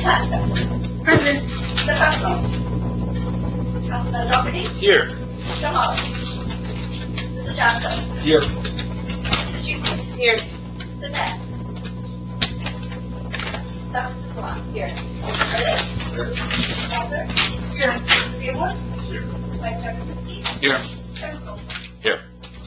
Present. Mr. Pascal. Councilman Doherty. Here. Mr. Hall. Mr. Johnson. Here. Mr. Juicy. Here. Mr. Matt. Dr. Swan. Here. Mr. Ray. Mr. Walter. Here. Mr. Beerwood. Here. Vice Chairman Krinsky. Here. Chairman Cole. Here.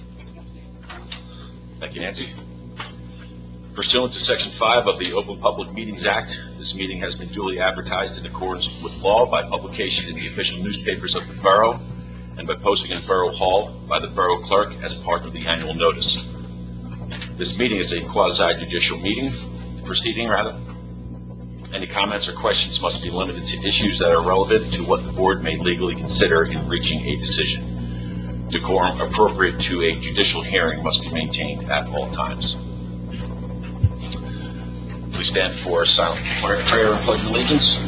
Thank you, Nancy. Pursuant to Section 5 of the Open Public Meetings Act, this meeting has been duly advertised in accordance with law by publication in the official newspapers of the borough and by posting in Borough Hall by the Borough Clerk as part of the annual notice. This meeting is a quasi-judicial proceeding. Any comments or questions must be limited to issues that are relevant to what the board may legally consider in reaching a decision. Decorum appropriate to a judicial hearing must be maintained at all times. Please stand for silent prayer and pledge allegiance.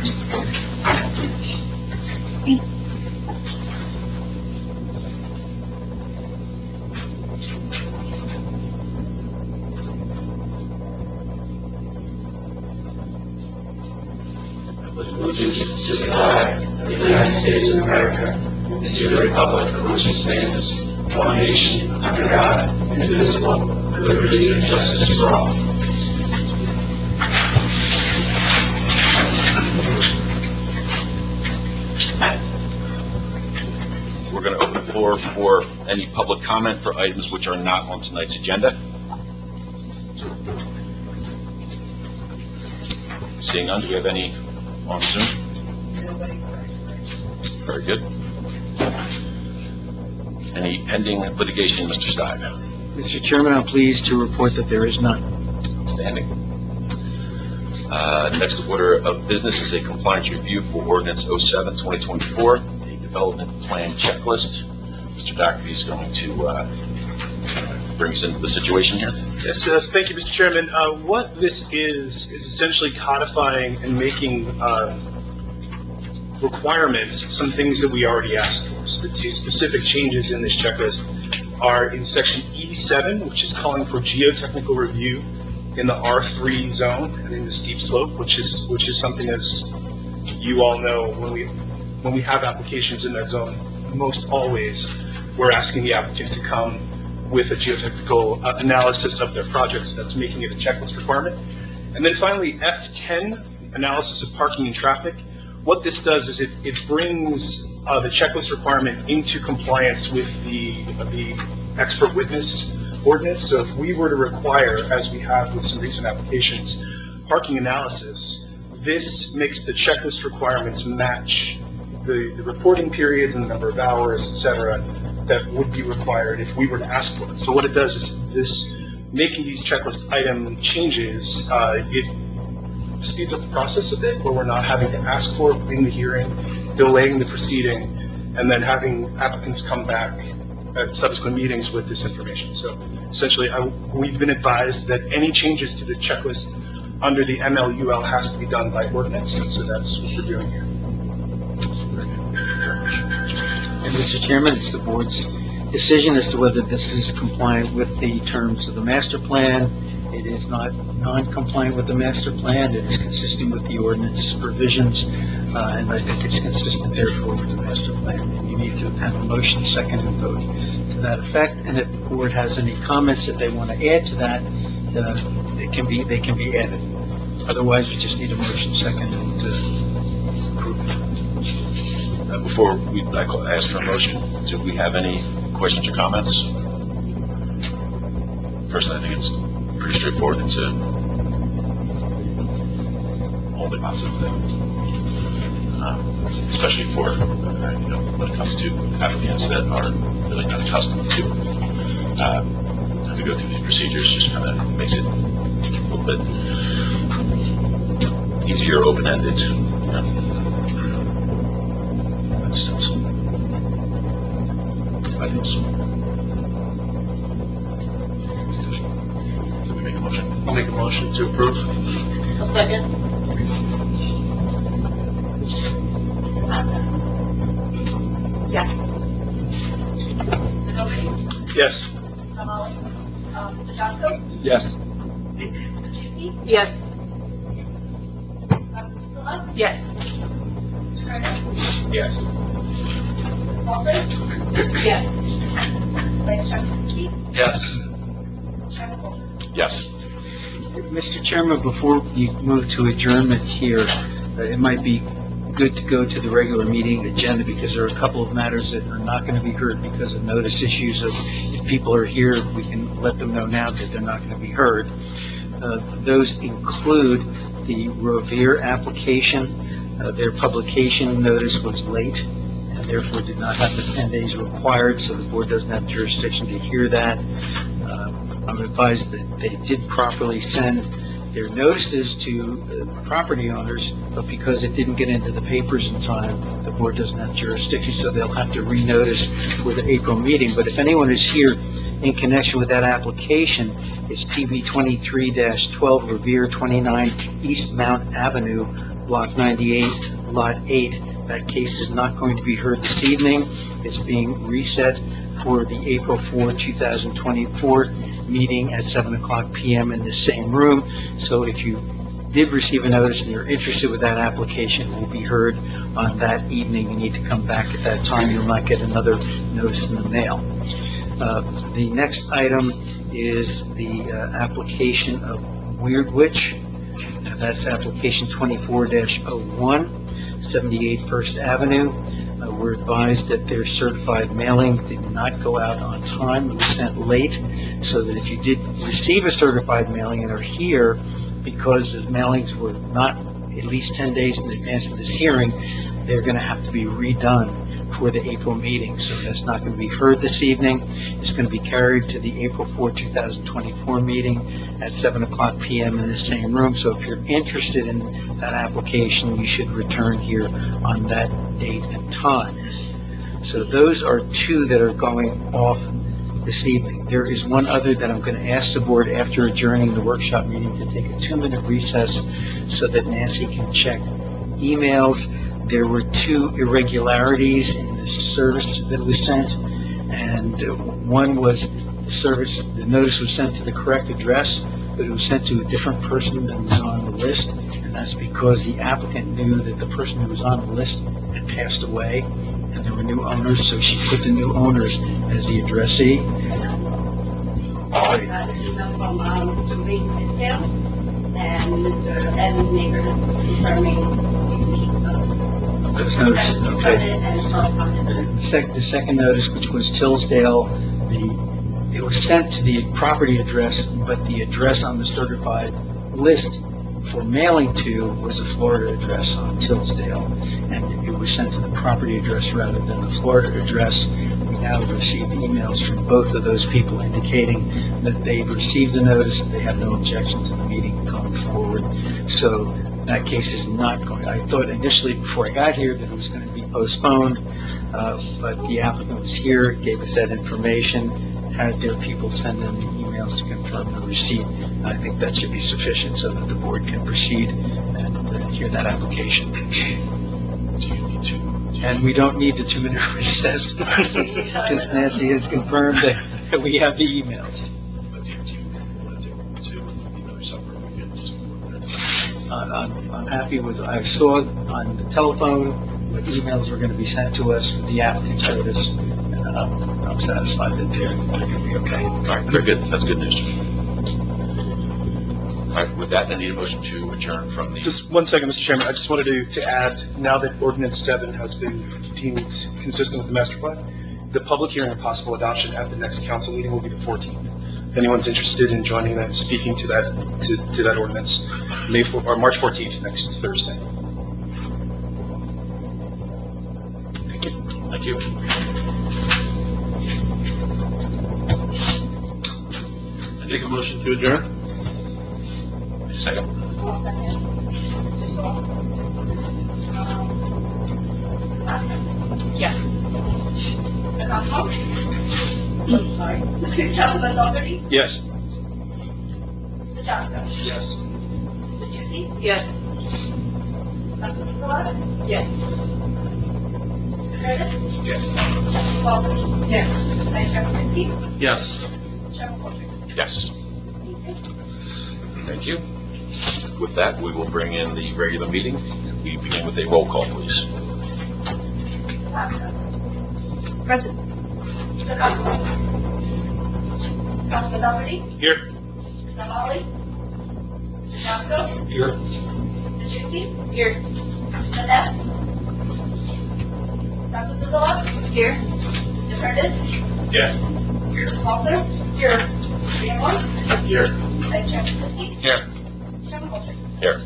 I pledge allegiance to the flag of the United States of America and to the republic for which it stands, one nation, under God, indivisible, with liberty and justice for all. We're going to open the floor for any public comment for items which are not on tonight's agenda. Seeing none, do we have any on Zoom? Very good. Any pending litigation, Mr. Stive? Mr. Chairman, I'm pleased to report that there is none. Outstanding. Next order of business is a compliance review for Ordinance 07-2024, a development plan checklist. Mr. Doherty is going to bring us into the situation here. Yes, thank you, Mr. Chairman. What this is essentially codifying and making requirements, some things that we already asked for. So the two specific changes in this checklist are in section E7, which is calling for geotechnical review in the R3 zone and in the steep slope, which is something, as you all know, when we have applications in that zone, most always we're asking the applicant to come with a geotechnical analysis of their projects. That's making it a checklist requirement. And then finally, F10, analysis of parking and traffic. What this does is it brings the checklist requirement into compliance with the expert witness ordinance. So if we were to require, as we have with some recent applications, parking analysis, this makes the checklist requirements match the reporting periods and the number of hours, et cetera, that would be required if we were to ask for it. So what it does is this, making these checklist item changes, it speeds up the process a bit, where we're not having to ask for it in the hearing, delaying the proceeding, and then having applicants come back at subsequent meetings with this information. So essentially, we've been advised that any changes to the checklist under the MLUL has to be done by ordinance, and so that's what we're doing here. And Mr. Chairman, it's the board's decision as to whether this is compliant with the terms of the master plan. It is not non-compliant with the master plan. It is consistent with the ordinance provisions, and I think it's consistent, therefore, with the master plan. And you need to have a motion, second, and vote to that effect. And if the board has any comments that they want to add to that, they can be added. Otherwise, we just need a motion, second, and approve. Before I ask for a motion, do we have any questions or comments? Personally, I think it's pretty straightforward. It's a only positive thing, especially for when it comes to applicants that are really not accustomed to have to go through these procedures. Just kind of makes it a little bit easier, open-ended. Sense. Items. Can we make a motion? I'll make a motion to approve. A second. Yes. Mr. Doherty? Yes. Mr. Holly? Mr. Johnson? Yes. Mr. Juicy? Yes. Dr. Love? Yes. Mr. Curtis? Yes. Ms. Walter? Yes. Vice Chairman Kowalski? Yes. Chairman Ballmer? Yes. Mr. Chairman, before you move to adjournment here, it might be good to go to the regular meeting agenda because there are a couple of matters that are not going to be heard because of notice issues. So if people are here, we can let them know now that they're not going to be heard. Those include the Revere application. Their publication notice was late and therefore did not have the 10 days required, so the board doesn't have jurisdiction to hear that. I'm advised that they did properly send their notices to the property owners, but because it didn't get into the papers in time, the board doesn't have jurisdiction, so they'll have to renotice for the April meeting. But if anyone is here in connection with that application, it's PB 23-12 Revere 29 East Mount Avenue, Block 98, Lot 8. That case is not going to be heard this evening. It's being reset for the April 4, 2024 meeting at 7:00 p.m. in the same room. So if you did receive a notice and you're interested with that application, it will be heard on that evening. You need to come back at that time. You'll not get another notice in the mail. The next item is the application of Weird Witch. That's application 24-01, 78 First Avenue. We're advised that their certified mailing did not go out on time. It was sent late, so that if you did receive a certified mailing and are here because the mailings were not at least 10 days in advance of this hearing, they're going to have to be redone for the April meeting. So that's not going to be heard this evening. It's going to be carried to the April 4, 2024 meeting at 7:00 p.m. in the same room. So if you're interested in that application, you should return here on that date and time. So those are two that are going off this evening. There is one other that I'm going to ask the board after adjourning the workshop meeting to take a 2-minute recess so that Nancy can check emails. There were 2 irregularities in the service that was sent, and one was the notice was sent to the correct address, but it was sent to a different person than was on the list, and that's because the applicant knew that the person who was on the list had passed away, and there were new owners, so she put the new owners as the addressee. Got an email from Mr. Lee Tisdale and Mr. Edmund Maker confirming receipt of Those notices, okay. and The second notice, which was Tillsdale, it was sent to the property address, but the address on the certified list for mailing to was a Florida address on Tillsdale, and it was sent to the property address rather than the Florida address. We now have received emails from both of those people indicating that they've received the notice, they have no objection to the meeting going forward. So that case is not going. I thought initially before I got here that it was going to be postponed, but the applicant was here, gave us that information, had their people send them the emails to confirm the receipt. I think that should be sufficient so that the board can proceed and hear that application. And we don't need the 2-minute recess since Nancy has confirmed that we have the emails. I'm happy with, I saw on the telephone what emails were going to be sent to us for the applicant's notice, and I'm satisfied that they're going to be okay. All right, very good. That's good news. All right, with that, I need a motion to adjourn from the... Just 1 second, Mr. Chairman. I just wanted to add, now that Ordinance 7 has been deemed consistent with the master plan, the public hearing and possible adoption at the next council meeting will be the 14th. If anyone's interested in joining that, speaking to that, to that ordinance, March 14th, next Thursday. Thank you. Thank you. I take a motion to adjourn. Second. I'll second. Mr. Saul? Mr. Costa? Yes. Mr. Compo? Sorry. Mr. Councilman Doherty? Yes. Mr. Johnson? Yes. Mr. Yusi? Yes. Mrs. Solana? Yes. Mr. Curtis? Yes. Ms. Walter? Yes. Vice Chairman Kowalski? Yes. Chairman Ballmer? Yes. Thank you. Thank you. With that, we will bring in the regular meeting. We begin with a roll call, please. Present. Mr. Costello. Councilman Doherty. Here. Mr. Holly. Mr. Jasko. Here. Mr. Juicy. Here. Mr. Neff. Dr. Susola. Here. Mr. Curtis. Yes. Ms. Walter. Here. Mr. Campbell. Here. Vice Chairman Christie. Here. Chairman Walter. Here.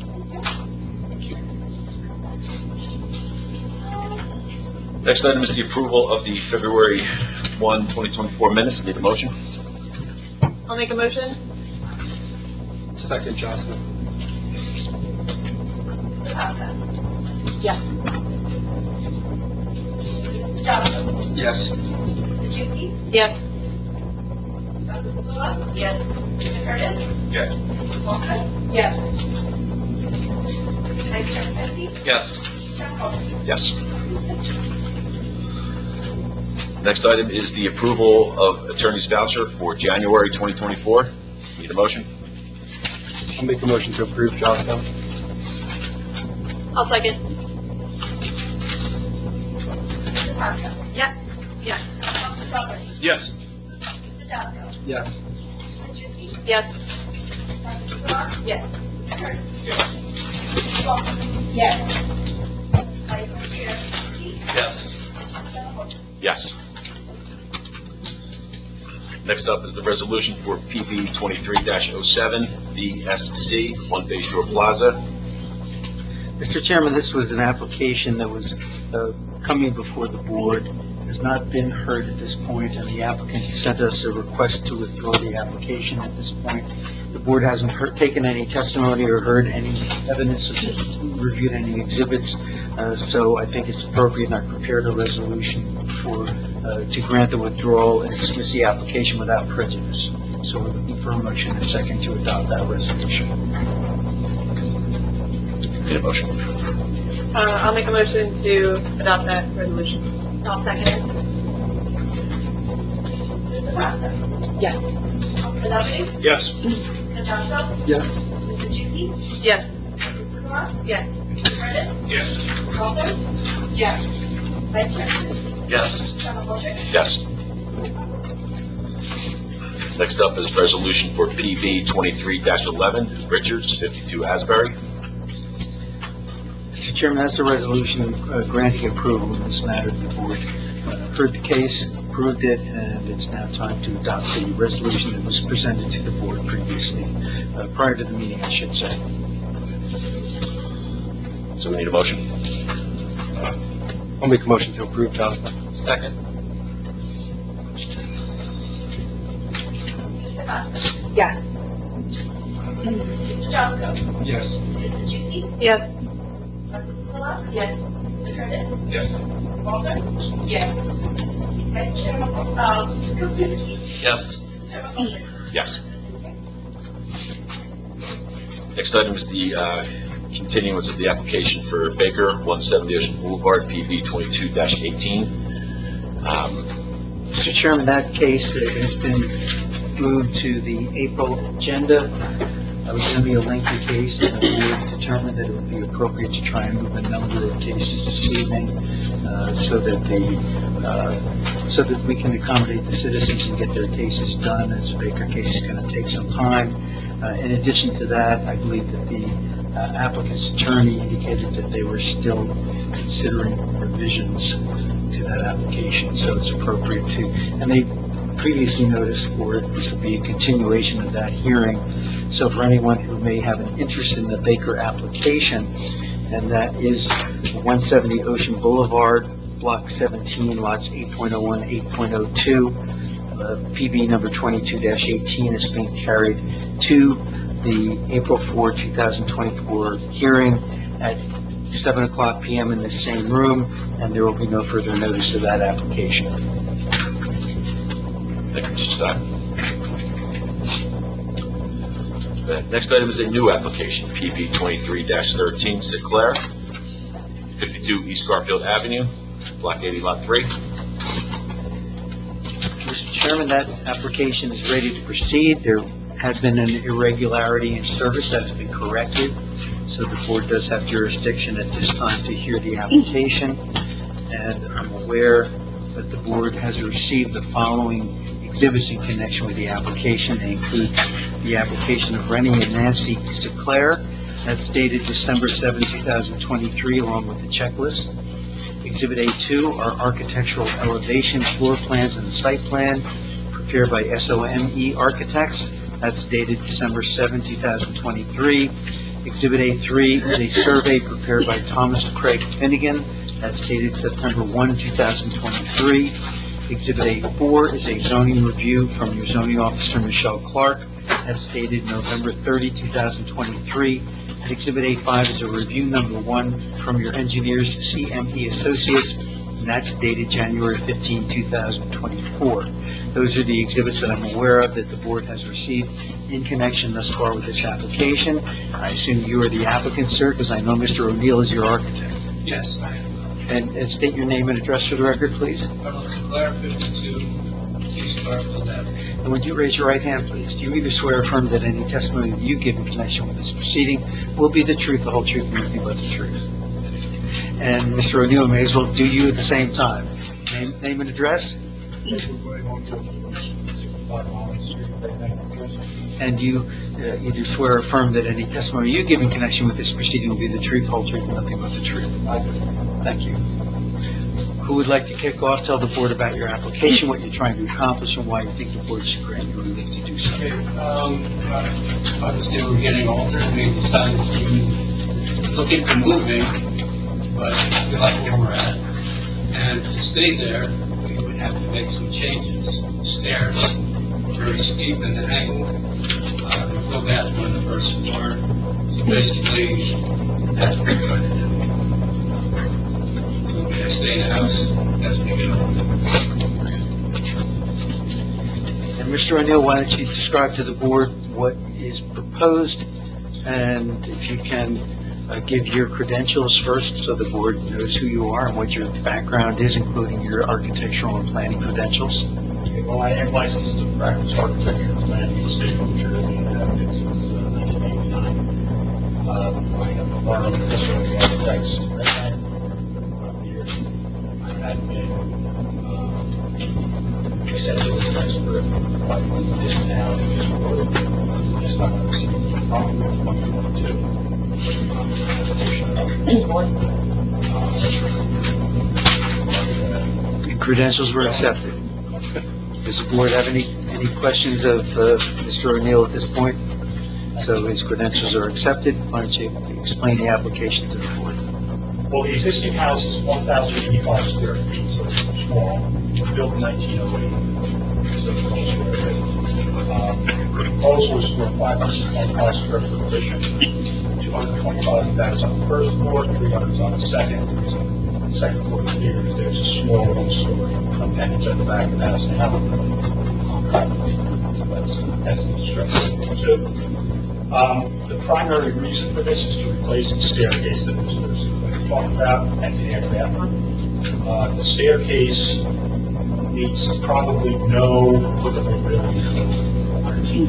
Next item is the approval of the February 1, 2024 minutes. Need a motion? I'll make a motion. Second, Johnson. Mr. Costello. Yes. Mr. Jasko. Yes. Mr. Juicy. Yes. Dr. Susola. Yes. Mr. Curtis. Yes. Ms. Walter. Yes. Vice Chairman Christie. Yes. Chairman Walter. Yes. Next item is the approval of attorney's voucher for January 2024. Need a motion? I'll make a motion to approve, Johnson. I'll second. Mr. Costello. Yes. Yes. Councilman Doherty. Yes. Mr. Jasko. Yes. Mr. Juicy. Yes. Dr. Susola. Yes. Mr. Curtis. Yes. Ms. Walter. Yes. Vice Chairman Christie. Yes. Chairman Walter. Yes. Next up is the resolution for PB 23-07, VSC, One Bay Shore Plaza. Mr. Chairman, this was an application that was coming before the board, has not been heard at this point, and the applicant sent us a request to withdraw the application at this point. The board hasn't taken any testimony or heard any evidence or reviewed any exhibits, so I think it's appropriate, and I prepared a resolution to grant the withdrawal and dismiss the application without prejudice. So we're looking for a motion and second to adopt that resolution. Need a motion? I'll make a motion to adopt that resolution. I'll second it. Mr. Costello. Yes. Councilman Doherty. Yes. Mr. Jasko. Yes. Mr. Juicy. Yes. Dr. Susola. Yes. Mr. Curtis. Yes. Ms. Walter. Yes. Vice Chairman Christie. Yes. Chairman Walter. Yes. Next up is resolution for PB 23-11, Richards, 52 Asbury. Mr. Chairman, that's a resolution granting approval in this matter. The board heard the case, approved it, and it's now time to adopt the resolution that was presented to the board previously, prior to the meeting, I should say. So we need a motion? I'll make a motion to approve, Johnson. Second. Mr. Costello. Yes. Mr. Jasko. Yes. Mr. Juicy. Yes. Dr. Susola. Yes. Mr. Curtis. Yes. Ms. Walter. Yes. Vice Chairman Christie. Yes. Chairman Walter. Yes. Next item is the continuance of the application for Baker, 170 Ocean Boulevard, PB 22-18. Mr. Chairman, that case has been moved to the April agenda. It was going to be a lengthy case, and the board determined that it would be appropriate to try and move a number of cases this evening, so that we can accommodate the citizens and get their cases done, as the Baker case is going to take some time. In addition to that, I believe that the applicant's attorney indicated that they were still considering revisions to that application, so it's appropriate to, and they previously noticed for it, this will be a continuation of that hearing. So for anyone who may have an interest in the Baker application, and that is 170 Ocean Boulevard, Block 17, lots 8.01, 8.02, PB number 22-18 is being carried to the April 4, 2024 hearing at 7:00 p.m. in the same room, and there will be no further notice of that application. Thank you, Mr. Stein. Next item is a new application, PB 23-13, Sinclair, 52 East Garfield Avenue, Block 80, Lot 3. Mr. Chairman, that application is ready to proceed. There had been an irregularity in service that has been corrected, so the board does have jurisdiction at this time to hear the application. And I'm aware that the board has received the following exhibits in connection with the application. They include the application of Rennie and Nancy Sinclair, that's dated December 7, 2023, along with the checklist. Exhibit A2 are architectural elevation, floor plans, and the site plan prepared by SOME Architects. That's dated December 7, 2023. Exhibit A3 is a survey prepared by Thomas Craig Finnegan. That's dated September 1, 2023. Exhibit A4 is a zoning review from your zoning officer, Michelle Clark. That's dated November 30, 2023. And Exhibit A5 is a review number 1 from your engineers, CME Associates, and that's dated January 15, 2024. Those are the exhibits that I'm aware of that the board has received in connection thus far with this application. I assume you are the applicant, sir, because I know Mr. O'Neill is your architect. Yes, I am. And state your name and address for the record, please. Ronald Sinclair, 52, C. Scarfield Avenue. And would you raise your right hand, please? Do you either swear or affirm that any testimony that you give in connection with this proceeding will be the truth, the whole truth, and nothing but the truth? And Mr. O'Neill, may as well do you at the same time. Name and address? And you either swear or affirm that any testimony you give in connection with this proceeding will be the truth, whole truth, and nothing but the truth? I do. Thank you. Who would like to kick off? Tell the board about your application, what you're trying to accomplish, and why you think the board should grant you relief to do so. Okay, obviously we're getting older, and we decided to look into moving, but we like where we're at. And to stay there, we would have to make some changes. The stairs were very steep and angled. No bathroom on the first floor. So basically, that's what we're going to do. So we're going to stay in the house as we go. And Mr. O'Neill, why don't you describe to the board what is proposed, and if you can give your credentials first so the board knows who you are and what your background is, including your architectural and planning credentials. Okay, well, I am licensed to practice architecture and planning in the state of New Jersey, and have been since 1989. I have a firm of facility architects in Redmond for years. I have been accepted as an expert by this now in this world. Just not receiving the property in 2022. Your credentials were accepted. Does the board have any questions of Mr. O'Neill at this point? So his credentials are accepted. Why don't you explain the application to the board? Well, the existing house is 1,085 square feet, so it's small. Built in 1908, so it's small square feet. The proposal is for a 525 square foot addition. 225 of that is on the first floor, 300 is on the second. The second floor is bigger because there's a small one-story appendage at the back of the house now. That's the construction. So, the primary reason for this is to replace the staircase that was talked about and the air bathroom. The staircase needs probably no, really no warranty.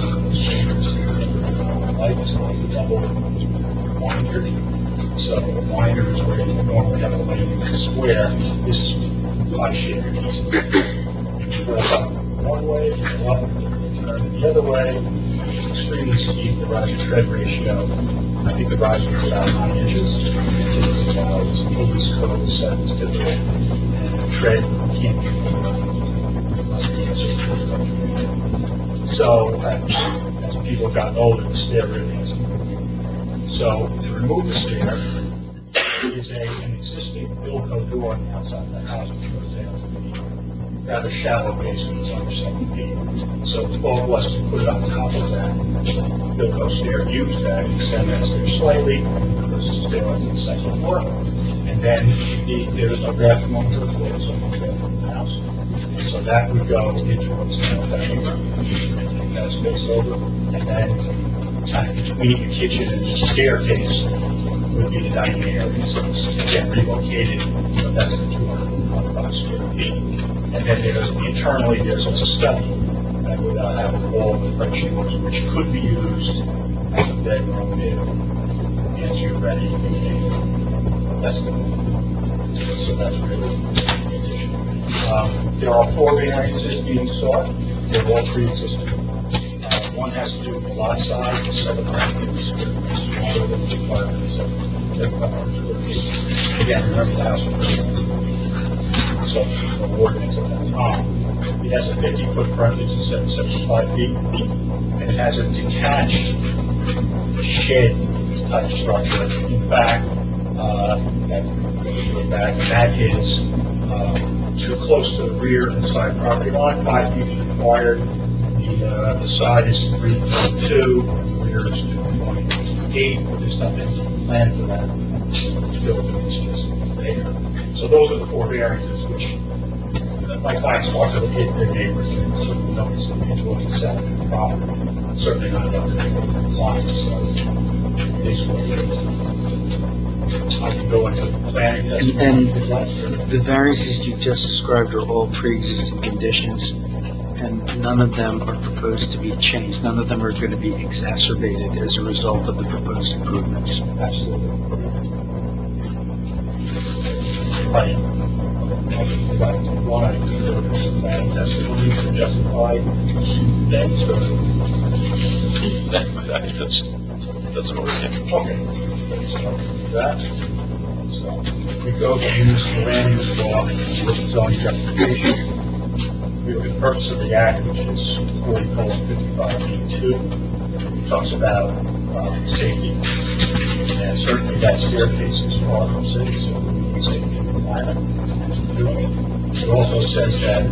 Like it's going to double winder. So the winder is where you normally have a landing in a square. This is pie-shaped. You go up one way, you go up, turn the other way. Extremely steep, the rise and tread ratio. I think the rise was about 9 inches. It's police code says it's typical. And the tread can't be so as people have gotten older, the stair really hasn't moved. So to remove the stair, there is an existing Bilco door on the outside of the house, which goes down to the rather shallow basement, it's under 7 feet. So the thought was to put it on top of that Bilco stair, use that, extend that stair slightly, put the stair up to the second floor, and then there's a bathroom on the first floor, so no bathroom in the house. So that would go into what's now the dining room, and take that space over, and then kind of between the kitchen and the staircase would be the dining area. So it's again relocated, but that's the 225 square feet. And then internally there's a study I would have a wall with French doors, which could be used as a bedroom if, as you're ready, that's the, so that's really the addition. There are 4 variances being sought. They're all pre-existing. One has to do with the lot size, the 750 square feet smaller than the requirement of 700 square feet. Again, remember the house was so the ordinance at that time. It has a 50-foot frontage instead of 75 feet, and it has a detached shed type structure. In fact, that goes way back, that is too close to the rear and side property line. 5 feet is required. The side is 3.2, and the rear is 2.8. There's nothing planned for that. The building is just there. So those are the 4 variances, which my clients talk to hit their neighbors and certainly don't see into what is set in the property. Certainly not about the compliance. So it is what it is. I can go into planning testimony if you'd like. The variances you just described are all pre-existing conditions, and none of them are proposed to be changed. None of them are going to be exacerbated as a result of the proposed improvements. Absolutely. Right. One, I think there's some planning testimony to justify that, so. That's an order. Okay. So, that. So, we go to use the land use law with zoning justification. We look at the purpose of the act, which is 40:55E2. It talks about safety, and certainly that staircase is far from safe, so we need safety requirement. It also says that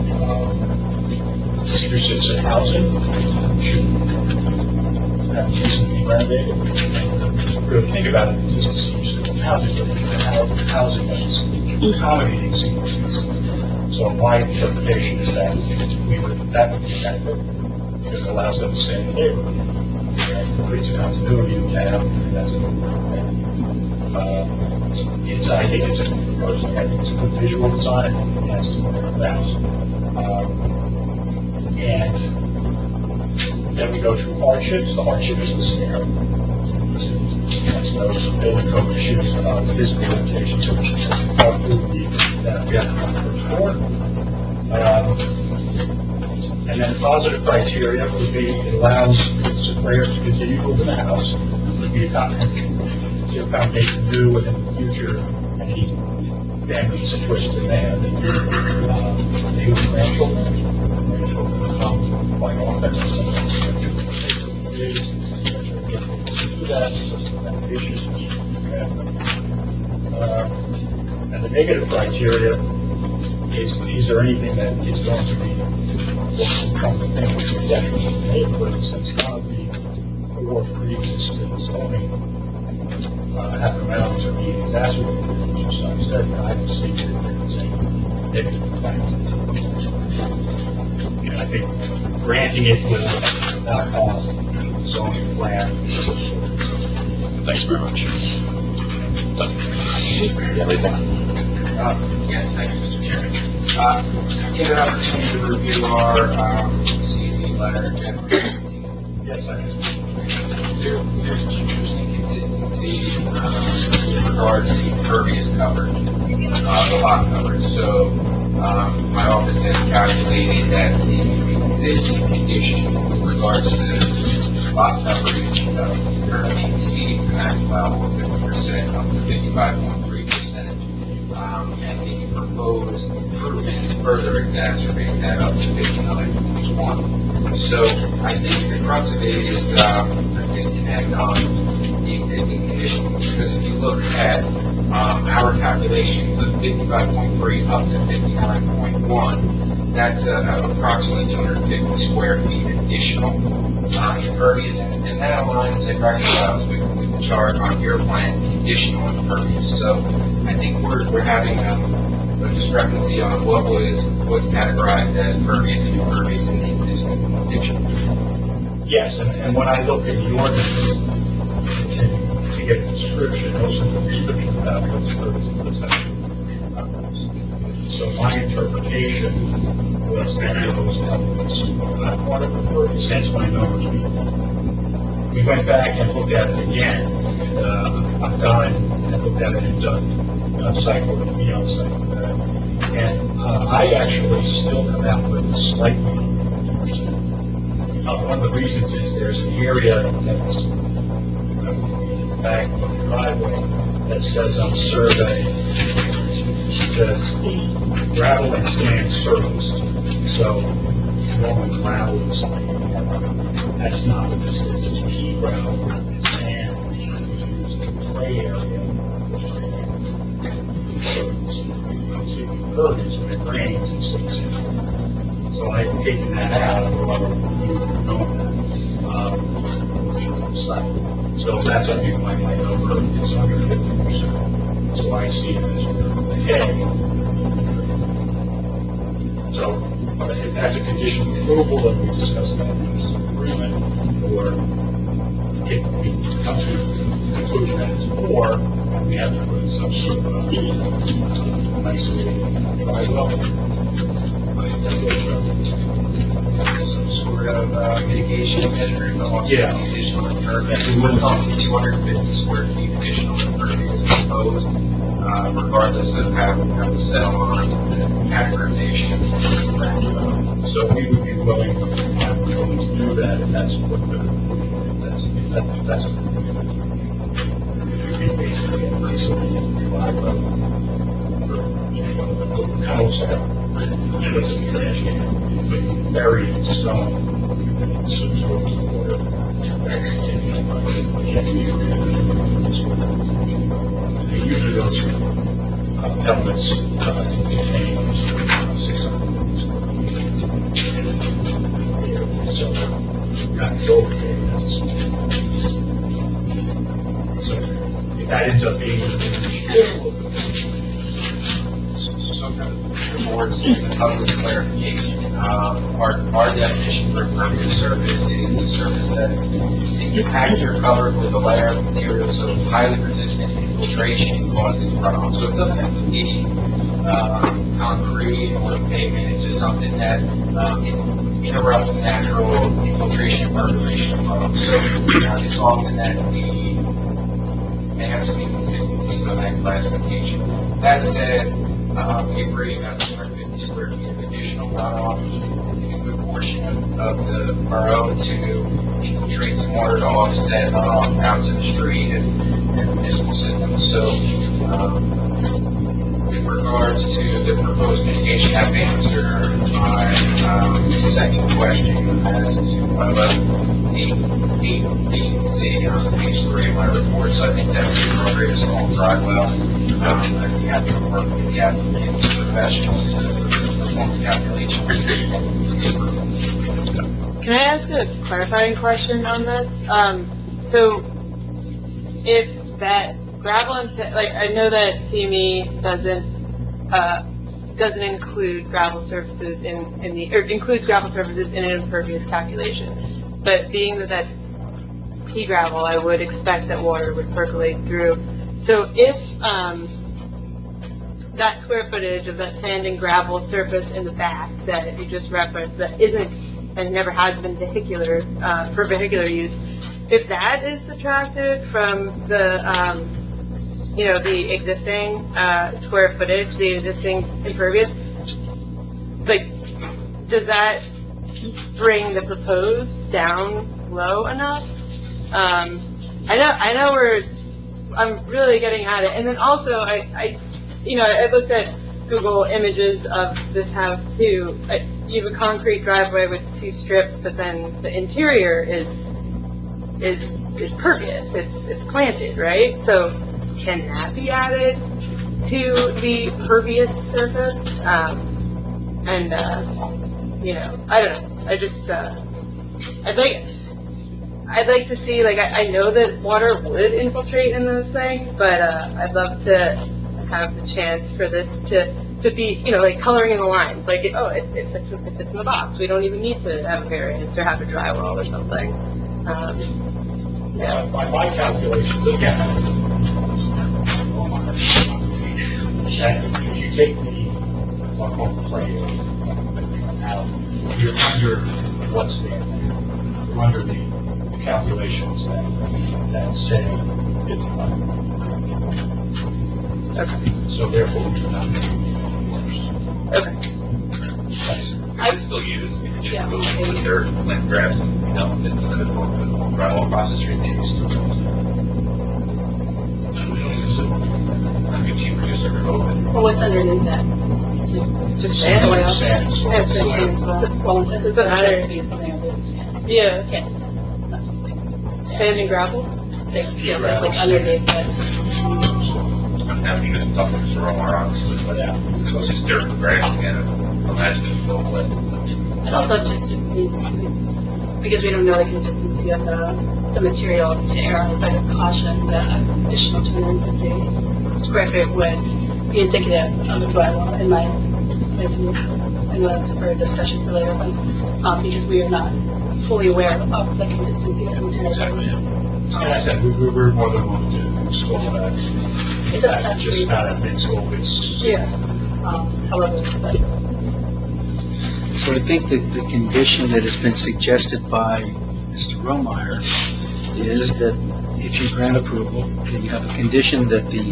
senior citizen housing should have recently renovated. Really think about it, this is senior citizen housing, but the housing that is accommodating senior citizens. So my interpretation is that that would be benefit because it allows them to stay in the neighborhood. It creates continuity in town, and that's a good thing. I think it's a good visual design. It has to work with that. And then we go through hardships. The hardship is the stair. That's those building code issues about physical limitations, which would be that we have on the first floor. And then positive criteria would be it allows surveyors to continue moving the house. It would be to accommodate new within the future any family situations they may have. They have grandchildren come quite often. Sometimes do that, issues. And the negative criteria is there anything that is going to be what we come to think is a detriment to the neighborhood, since none of the 4 pre-existing zoning abnormalities are being exacerbated, which is not said, but I don't see that there's any negative effect. And I think granting it without zoning plan. Thanks very much. Yes, thank you, Mr. Chairman. I get an opportunity to review our CD letter. Yes, I am. There's huge inconsistency with regards to impervious coverage, the lot coverage. So my office has calculated that the existing condition with regards to lot coverage currently exceeds the max level of 50%, up to 55.3%. And the proposed improvements further exacerbate that up to 59.1. So I think the crux of it is a disconnect on the existing conditions, because if you look at our calculations of 55.3 up to 59.1, that's approximately 250 square feet additional impervious, and that aligns and reconciles with the chart on your plan, the additional impervious. So I think we're having a discrepancy on what's categorized as impervious and impervious in the existing condition. Yes, and when I look at the ordinance to get a description, most of the description about what's impervious and what's actually. So my interpretation was that those elements were not part of the impervious, hence my numbers being low. We went back and looked at it again, and I've gone and looked at it and done site work and be on site with that. And I actually still come out with slightly under 50%. One of the reasons is there's an area that's in the back of the driveway that says on the survey, it says gravel and sand surface. So normal gravel is that's not what this is. It's pea gravel and sand, which is a gray area. So it's impervious when it rains and sinks in. So I had taken that out, or you would have known that. So that's, I think, my number is under 50%. So I see it as okay. So if that's a condition of approval, and we discuss that in this agreement, or if we come to the conclusion that it's more, and we have to put some sort of isolated dry well. Some sort of mitigation measure to offset the additional impervious. We would call it 250 square feet additional impervious proposed, regardless of how to settle on categorization. So we would be willing to do that if that's what if that's what we basically isolated dry well. Kind of it's a trash can, buried in stone, absorbs the water, that continues usually those elements contain 600 square feet. So, kind of overcame as a small piece. So, if that ends up being So for the board's and the public's clarification, our definition for impervious surface is a surface that's impacted or covered with a layer of material so it's highly resistant to infiltration and causes runoff. So it doesn't have to be concrete or pavement. It's just something that interrupts the natural infiltration and percolation of runoff. So it's often that we may have some inconsistencies on that classification. That said, we agree about 250 square feet of additional runoff. It's a good portion of the borough to infiltrate some water to offset runoff out to the street and municipal systems. So, in regards to the proposed mitigation, I've answered my second question as to my level 8, B, and C on page 3 of my report. So I think that would be appropriate, a small dry well. I'd be happy to work with the applicants and professionals to perform the calculations. Can I ask a clarifying question on this? So if that gravel and like I know that CME doesn't include gravel surfaces or includes gravel surfaces in an impervious calculation, but being that that's pea gravel, I would expect that water would percolate through. So if that square footage of that sand and gravel surface in the back that you just referenced that isn't and never has been vehicular for vehicular use, if that is subtracted from the the existing square footage, the existing impervious, like does that bring the proposed down low enough? I know I'm really getting at it. And then also, I looked at Google images of this house too. You have a concrete driveway with 2 strips, but then the interior is pervious. It's planted, right? So can that be added to the pervious surface? I don't know. I just I'd like to see, like, I know that water would infiltrate in those things, but I'd love to have the chance for this to be, like coloring in the lines. Like, it fits in the box. We don't even need to have a variance or have a drywall or something. By my calculations, again, that if you take the play Now, you're under what's there. You're under the calculations that say 55. Okay. So therefore, we do not make it worse. Okay. Yes. I could still use, we could just Yeah. move the dirt, plant grass, and, instead of going through the whole drywall process, or anything, it's still. It'd be cheaper just to remove it. Well, what's underneath that? Just sand Sand, oil? sand, soil. Yeah, it's just sand as well. Well, it doesn't matter. Be something other than sand. Yeah. Can't just, not just sand. Sand and gravel? Yeah, like underneath that. Now, you just talk to Mr. Romar, obviously, but it's just dirt and grass, and imagine it's full of. And also just because we don't know the consistency of the materials, to err on the side of caution, the additional 250 square feet would be indicative of the drywall, in my opinion. I know that's for a discussion for later, but because we are not fully aware of the consistency of the materials. Exactly. And I said, we're more than willing to install that. It does touch Just base. not a big scope, it's. Yeah. However, but So I think that the condition that has been suggested by Mr. Romeyer is that if you grant approval, that you have a condition that the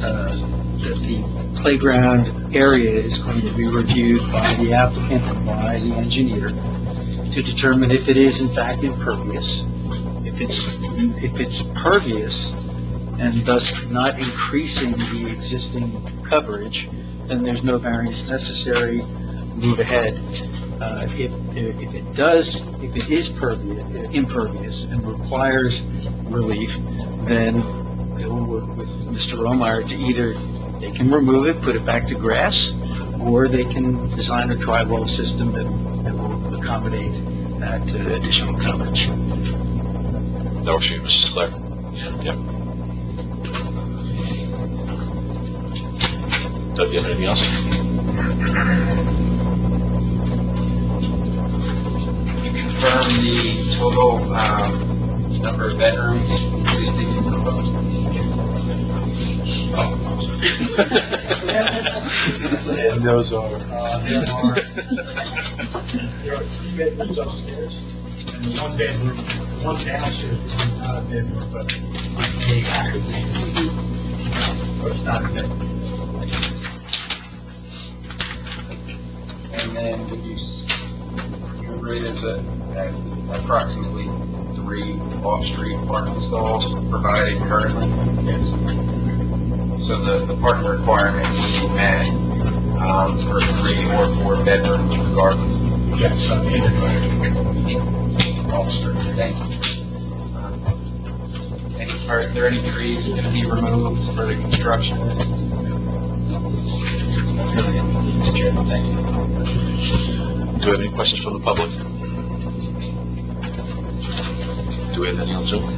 playground area is going to be reviewed by the applicant and by the engineer to determine if it is in fact impervious. If it's pervious and thus not increasing the existing coverage, then there's no variance necessary. Move ahead. If it is impervious and requires relief, then they will work with Mr. Romeyer to either they can remove it, put it back to grass, or they can design a drywall system that will accommodate that additional coverage. That works for you, Mrs. Claire? Yep. Doug, do you have anything else? Confirm the total, number of bedrooms existing and proposed. And those are, There are 3 bedrooms upstairs, and the 1 bedroom, the one downstairs is not a bedroom, but a active bedroom. But it's not a bedroom. And then would you agree there's approximately 3 off-street parking stalls provided currently? Yes. So the parking requirement would be met, for 3 or 4 bedrooms regardless. Yes, in the driveway. Off-street, thank you. Are there any trees going to be removed for the construction of this? That's really it, Mr. Chairman, thank you. Do we have any questions from the public? Do we have any on Zoom?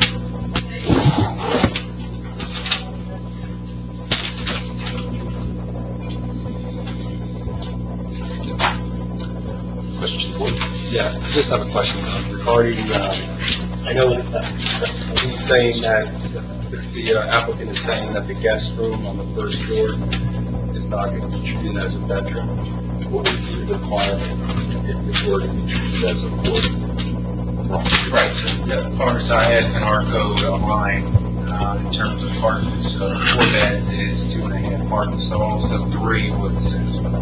Questions from the board? Yeah, I just have a question regarding, I know he's saying that the applicant is saying that the guest room on the first floor is not going to be treated as a bedroom. What would be the requirement if it were to be treated as a fourth room? Right, so as far as I asked in our code online, in terms of parking, so 4 beds is 2.5 parking stalls, so 3 would satisfy.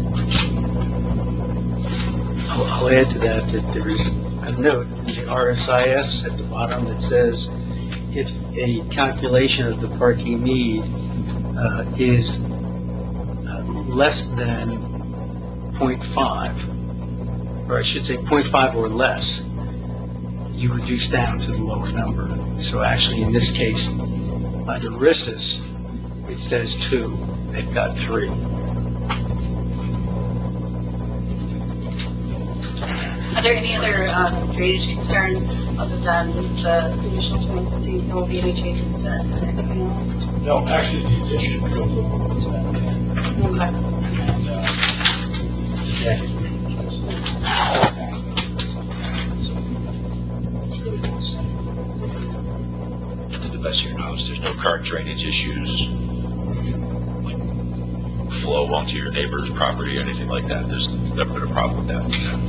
I'll add to that there is a note in the RSIS at the bottom that says if a calculation of the parking need is less than 0.5, or I should say 0.5 or less, you reduce down to the lower number. So actually, in this case, under RISIS, it says 2. They've got 3. are there any other drainage concerns other than the initial 250? There will be any changes to anything else? No, actually, the addition goes over to that end. Okay. And, deck is being replaced. So, it's really the same. To the best of your knowledge, there's no current drainage issues, like flow onto your neighbor's property or anything like that. There's never been a problem with that.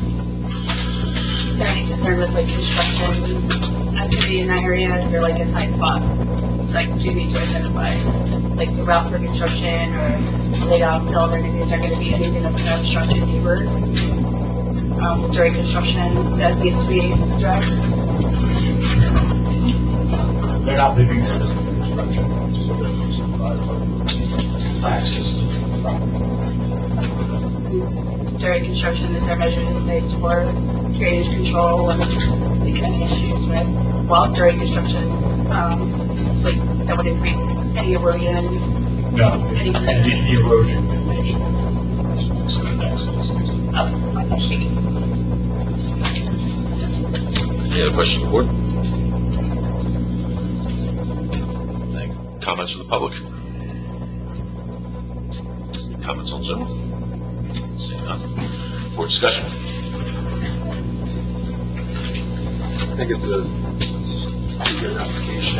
Is there any concern with like construction activity in that area? Is there like a tight spot? It's like, do you need to identify like the route for construction or laid out field or anything? Is there going to be anything that's going to obstruct your neighbors during construction that needs to be addressed? They're not living there during the construction, so they're losing access to the property. During construction, is there measures in place for drainage control and like any issues with, well, during construction, like that would increase any erosion? No, the erosion mitigation. Any other questions from the board? Comments from the public? Comments on Zoom? Seeing none. Board discussion? I think it's a pretty good application.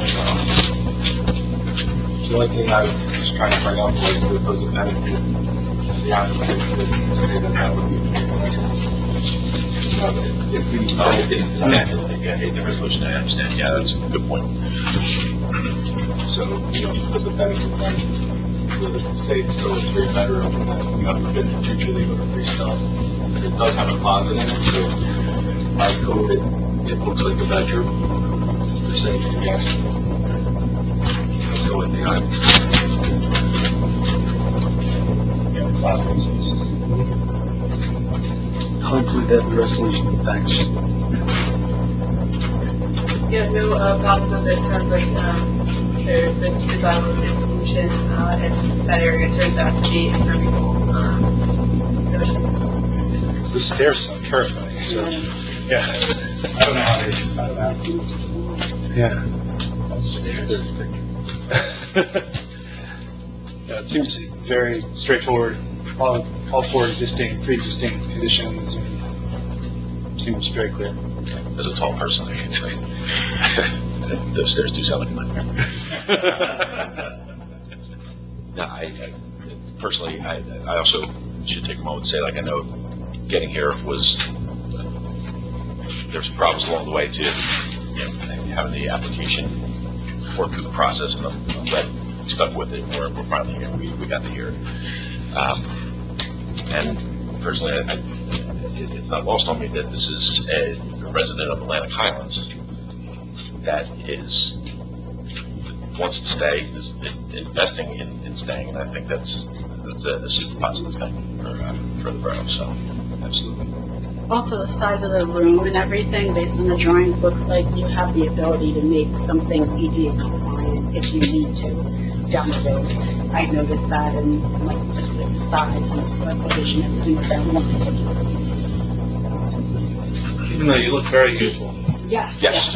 The only thing I was trying to bring up was the benefit of the applicant to say that that would be if we, Yeah, the resolution, I understand. Yeah, that's a good point. so, does it benefit them to say it's still a 3-bedroom and then, in the future they go to 3 stuff? But it does have a closet in it, so by code it looks like a bedroom. They're saying yes. So what they are. I'll include that in the resolution. Thanks. Yeah, no problems with it. Sounds like there's been developed a solution, and that area turns out to be impermeable. The stairs sound terrifying, so, yeah. I don't know how they, Yeah. Yeah, it seems very straightforward. All four pre-existing conditions, and seems very clear. As a tall person, I can tell you. Those stairs do sound like a nightmare. No, personally, I also should take a moment to say, like, I know getting here was, there's problems along the way to having the application work through the process, and I'm glad we stuck with it. We're finally here. We got to hear it. And personally, it's not lost on me that this is a resident of Atlantic Highlands that wants to stay, is investing in staying, and I think that's a super positive thing for the borough. So, absolutely. Also, the size of the room and everything, based on the drawings, looks like you have the ability to make some things EDA compliant if you need to down the road. I noticed that, and like just the size and the square footage and everything of that one particular. Even though you look very useful. Yes. Yes.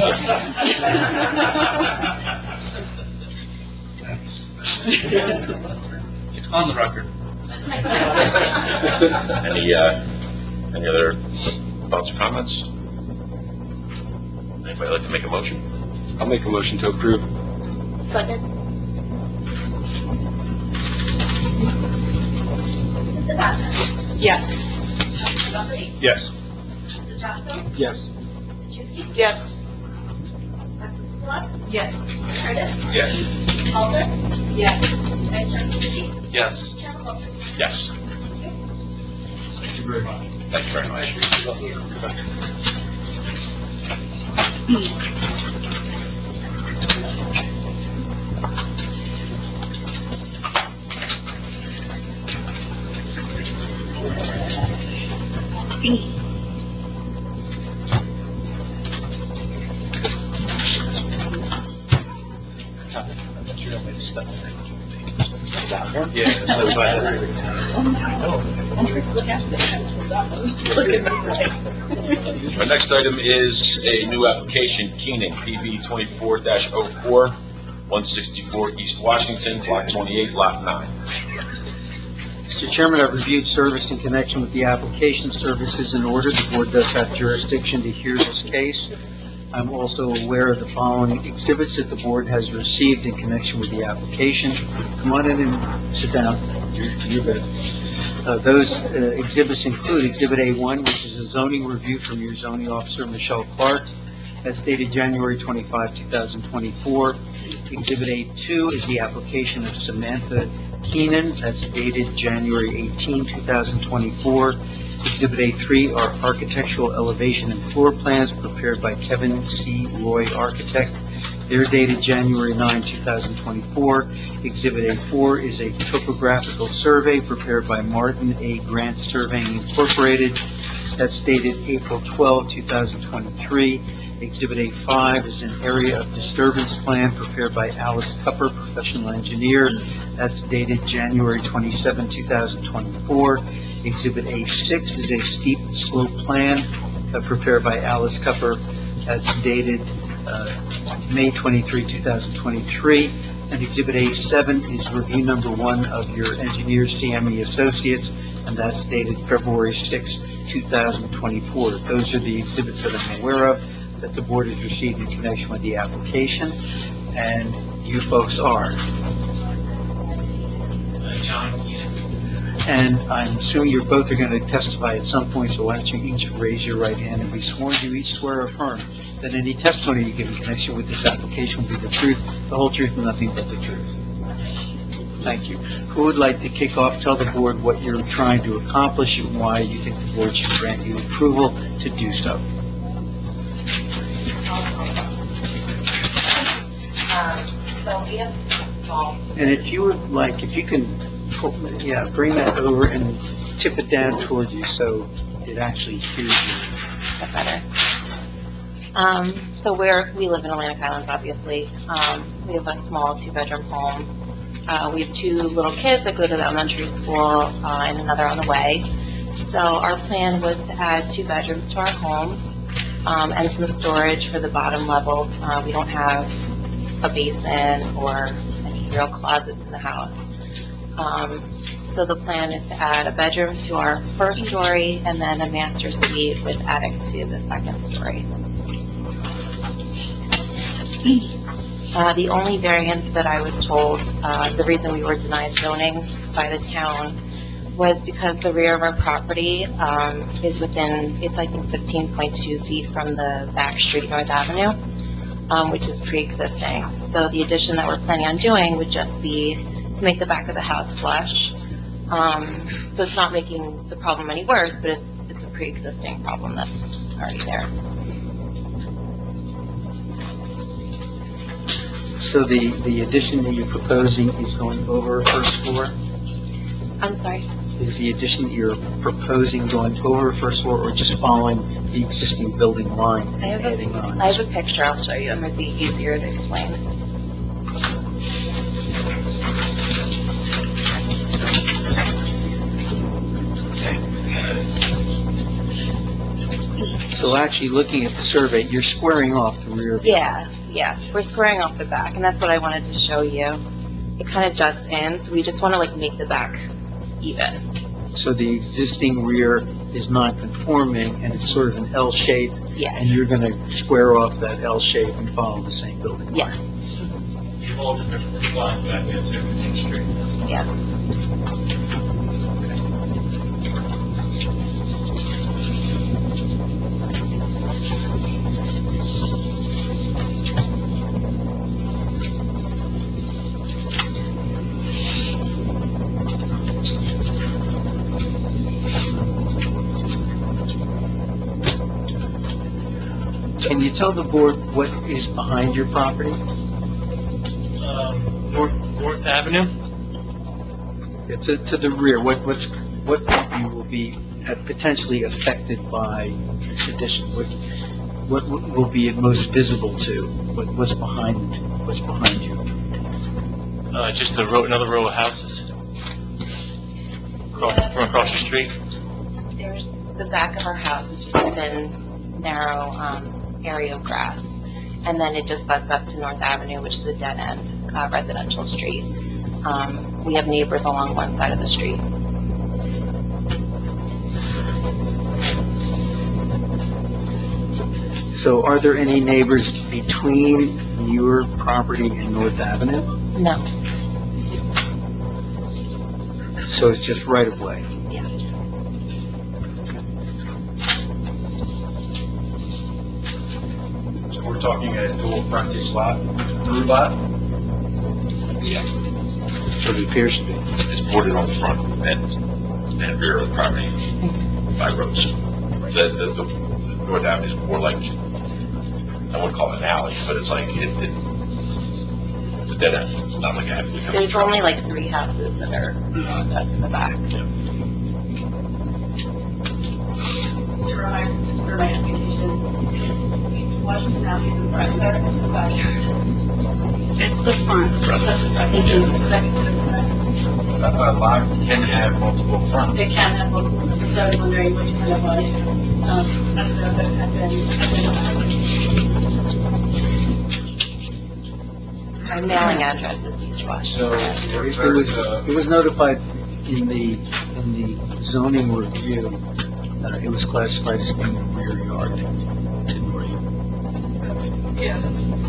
It's on the record. Any other thoughts or comments? Anybody like to make a motion? I'll make a motion to approve. Second. Mr. Bassett? Yes. Mr. Buckley? Yes. Mr. Johnson? Yes. Mr. Chusky? Yes. Mrs. Swat? Yes. Mr. Curtis? Yes. Mrs. Halter? Yes. Vice Chairman Lucy? Yes. Chairman Wilson? Yes. thank you very much. Thank you very much. Yeah, so Our next item is a new application, Keenan, PB 24-04, 164 East Washington, Block 28, Lot 9. Mr. Chairman, I've reviewed service in connection with the application. Service is in order. The board does have jurisdiction to hear this case. I'm also aware of the following exhibits that the board has received in connection with the application. Come on in and sit down. You're good. Those exhibits include Exhibit A1, which is a zoning review from your zoning officer, Michelle Clark. That's dated January 25, 2024. Exhibit A2 is the application of Samantha Keenan. That's dated January 18, 2024. Exhibit A3 are architectural elevation and floor plans prepared by Kevin C. Roy Architect. They're dated January 9, 2024. Exhibit A4 is a topographical survey prepared by Martin A. Grant Surveying Incorporated. That's dated April 12, 2023. Exhibit A5 is an area of disturbance plan prepared by Alice Cupper, professional engineer. That's dated January 27, 2024. Exhibit A6 is a steep slope plan prepared by Alice Cupper. That's dated May 23, 2023. And Exhibit A7 is review number 1 of your engineer, CME Associates, and that's dated February 6, 2024. Those are the exhibits that I'm aware of that the board has received in connection with the application, and you folks are. John Keenan. And I'm assuming you both are going to testify at some point, so why don't you each raise your right hand and be sworn? Do you each swear or affirm that any testimony you give in connection with this application will be the truth, the whole truth, and nothing but the truth? Thank you. Who would like to kick off? Tell the board what you're trying to accomplish and why you think the board should grant you approval to do so. So we have solved. And if you would like, if you can, bring that over and tip it down toward you so it actually hears you. That's better. So we live in Atlantic Highlands, obviously. We have a small 2-bedroom home. We have 2 little kids that go to the elementary school, and another on the way. So our plan was to add 2 bedrooms to our home, and some storage for the bottom level. We don't have a basement or any real closets in the house. So the plan is to add a bedroom to our first story and then a master suite with attic to the second story. The only variance that I was told, the reason we were denied zoning by the town was because the rear of our property is within, it's I think 15.2 feet from the back street, North Avenue, which is pre-existing. So the addition that we're planning on doing would just be to make the back of the house flush. So it's not making the problem any worse, but it's a pre-existing problem that's already there. So the addition that you're proposing is going over first floor? I'm sorry? Is the addition that you're proposing going over first floor or just following the existing building line and adding on? I have a picture I'll show you. It might be easier to explain. So actually looking at the survey, you're squaring off the rear of the house. Yeah. We're squaring off the back, and that's what I wanted to show you. It kind of juts in, so we just want to make the back even. So the existing rear is non-conforming, and it's sort of an L shape. Yeah. And you're going to square off that L shape and follow the same building line. Yes. You hold the different lines back there, so everything's straight. Yeah. Can you tell the board what is behind your property? North Avenue? Yeah, to the rear, what will be potentially affected by this addition? What will be most visible to? What's behind you? Just another row of houses. From across the street. There's the back of our house is just a thin, narrow area of grass. And then it just butts up to North Avenue, which is a dead-end residential street. We have neighbors along one side of the street. So are there any neighbors between your property and North Avenue? No. So it's just right of way? Yeah. So we're talking a dual frontage lot, through lot? Yeah, So it appears to be. it's bordered on the front and rear of the property by roads. The North Avenue is more like, I wouldn't call it an alley, but it's like, it's a dead end. It's not like a heavily covered There's driveway. only like 3 houses that are beyond us in the back. For my application, we swatched it out in the front yard and the backyard. It's the front. A lot can have multiple fronts. It can have multiple, so I was wondering which one it was. I don't know if it had been. Our mailing address is East Wash. So It was notified in the zoning review, it was classified as being a rear yard to north. Yeah.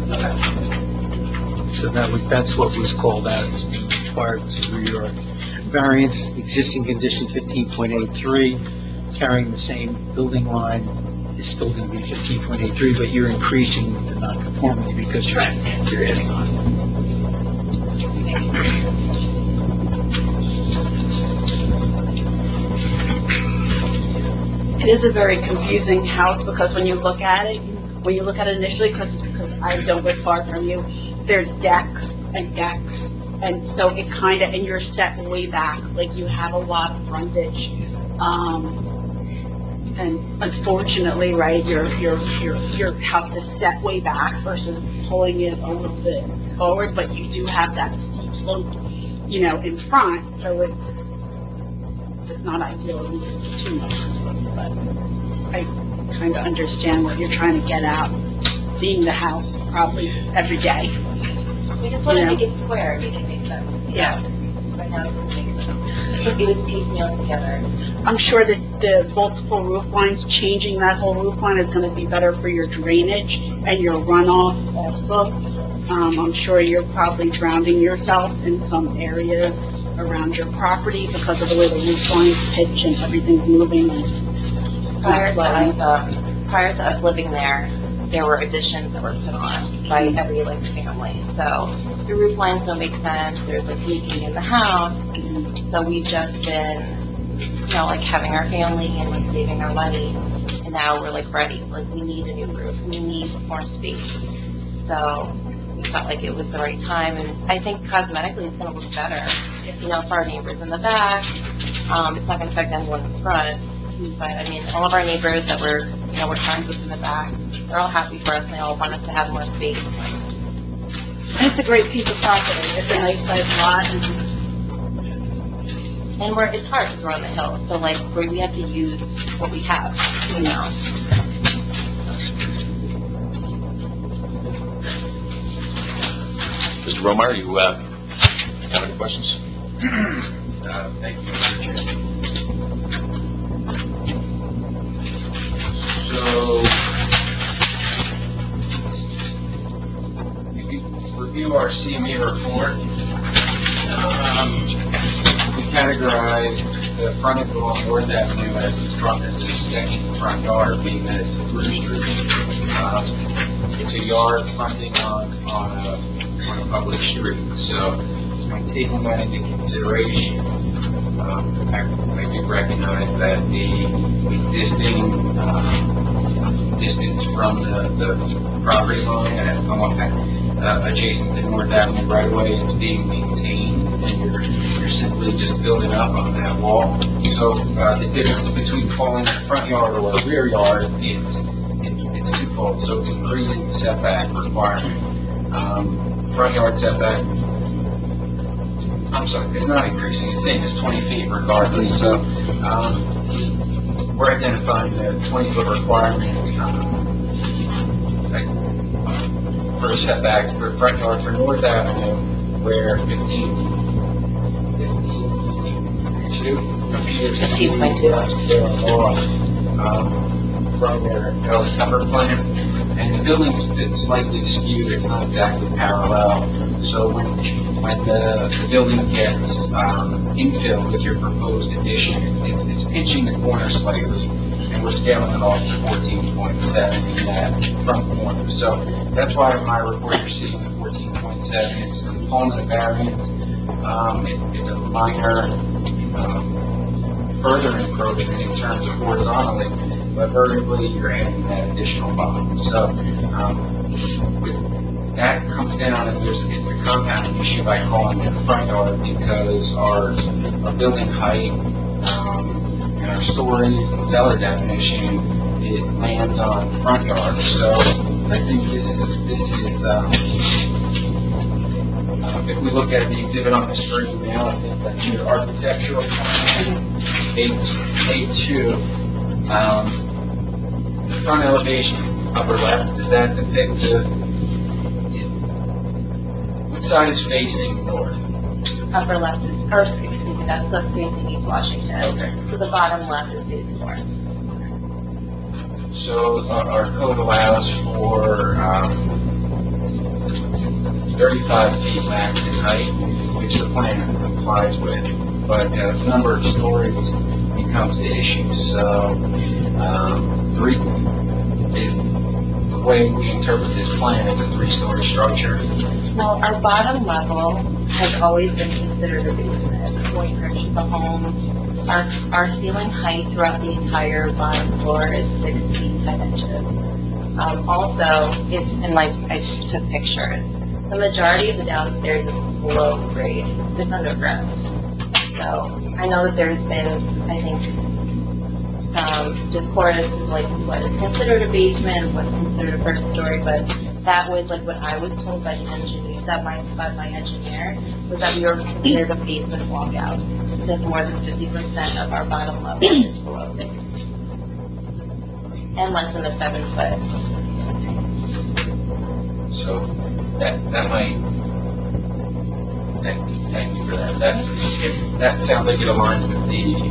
So that's what was called out, as being required as a rear yard. Variance, existing condition 15.83, carrying the same building line is still going to be 15.83, but you're increasing the nonconformity because you're adding on. It is a very confusing house because when you look at it initially, because I don't live far from you, there's decks, and so it kind of, and you're set way back, like you have a lot of frontage. And unfortunately, right, your house is set way back versus pulling it a little bit forward, but you do have that steep slope, in front, so it's not ideal to move too much into it, but I kind of understand what you're trying to get at, seeing the house probably every day. We just want to make it square, make it make sense. Yeah. Right now, it doesn't make sense. It was piecemeal together. I'm sure that the multiple roof lines, changing that whole roof line is going to be better for your drainage and your runoff also. I'm sure you're probably drowning yourself in some areas around your property because of the way the roof lines pitch and everything's moving. Prior to us living there were additions that were put on by every family. So the roof lines don't make sense. There's leaking in the house. So we've just been, having our family and saving our money. And now we're ready. We need a new roof. We need more space. So we felt like it was the right time. And I think cosmetically it's going to look better, for our neighbors in the back. It's not going to affect anyone in the front. But all of our neighbors that we're friends with in the back, they're all happy for us and they all want us to have more space. And it's a great piece of property. It's a nice sized lot. And it's hard because we're on the hill. So we have to use what we have, Mr. Romar, you have any questions? Thank you, Mr. Chairman. So, if you review our CME report, we categorized the frontage along North Avenue as a second front yard, being that it's a through street. It's a yard fronting on a public street. So, when taking that into consideration, I do recognize that the existing distance from the property line adjacent to North Avenue right away is being maintained, and you're simply just building up on that wall. So the difference between calling it a front yard or a rear yard it's twofold. So it's increasing the setback requirement. Front yard setback, I'm sorry, it's not increasing, it's same as 20 feet regardless. So we're identifying the 20-foot requirement for a setback for front yard for North Avenue, where 15.2 appears to be there in law. from your house cover plan, and the building's it's slightly skewed. It's not exactly parallel. So when the building gets infilled with your proposed addition, it's pinching the corner slightly, and we're scaling it off to 14.7 in that front corner. So that's why in my report you're seeing the 14.7. It's a component of variance. It's a minor further encroachment in terms of horizontally, but vertically you're adding that additional bond. So that comes down, and it's a compounding issue by calling it the front yard, because our building height and our stories and cellar definition, it lands on the front yard. So I think this is if we look at the exhibit on the screen now, I think that's your architectural plan, A2. The front elevation, upper left, does that depict which side is facing north? Upper left is, or excuse me, that's the facing East Washington. Okay. So the bottom left is facing north. So our code allows for 35 feet max in height, which the plan complies with, but the number of stories becomes the issue. So the way we interpret this plan, it's a 3-story structure. Well, our bottom level has always been considered a basement. When we purchased the home, our ceiling height throughout the entire bottom floor is 6 feet 10 inches. Also, and like I took pictures, the majority of the downstairs is below grade. It's underground. So I know that there's been, I think, some discord as to like what is considered a basement and what's considered a first story, but that was like what I was told by the engineer, by my engineer, was that we were considered a basement walkout because more than 50% of our bottom level is below grade and less than a 7-foot. So that might. Thank you for that. That sounds like it aligns with the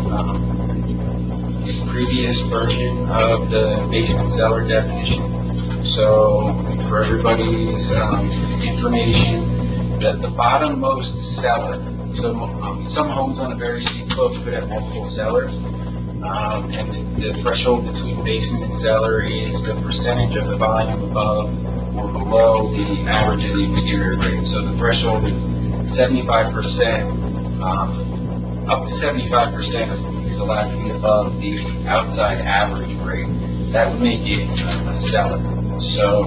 previous version of the basement cellar definition. So for everybody's information, the bottommost cellar. So some homes on a very steep slope could have multiple cellars, and the threshold between basement and cellar is the percentage of the volume above or below the average of the exterior grade. So the threshold is 75%, up to 75% is allowed to be above the outside average grade. That would make it a cellar. So,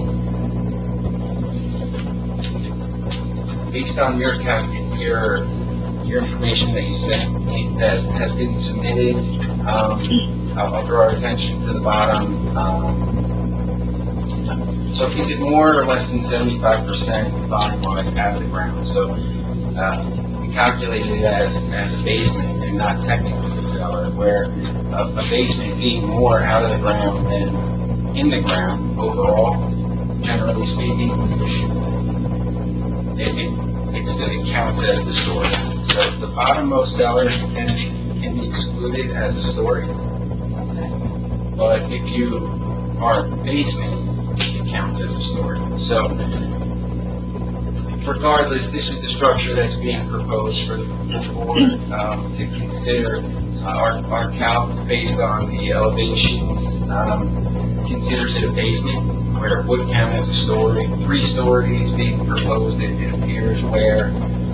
based on your information that you sent me, that has been submitted, I'll draw our attention to the bottom. So is it more or less than 75% volume-wise out of the ground? So we calculated it as a basement and not technically a cellar, where a basement being more out of the ground than in the ground overall, generally speaking, it counts as the story. So the bottommost cellar can be excluded as a story, but if you are a basement, it counts as a story. So regardless, this is the structure that's being proposed for the board to consider. Our calc, based on the elevations, considers it a basement, where it would count as a story. 3 stories being proposed, it appears, where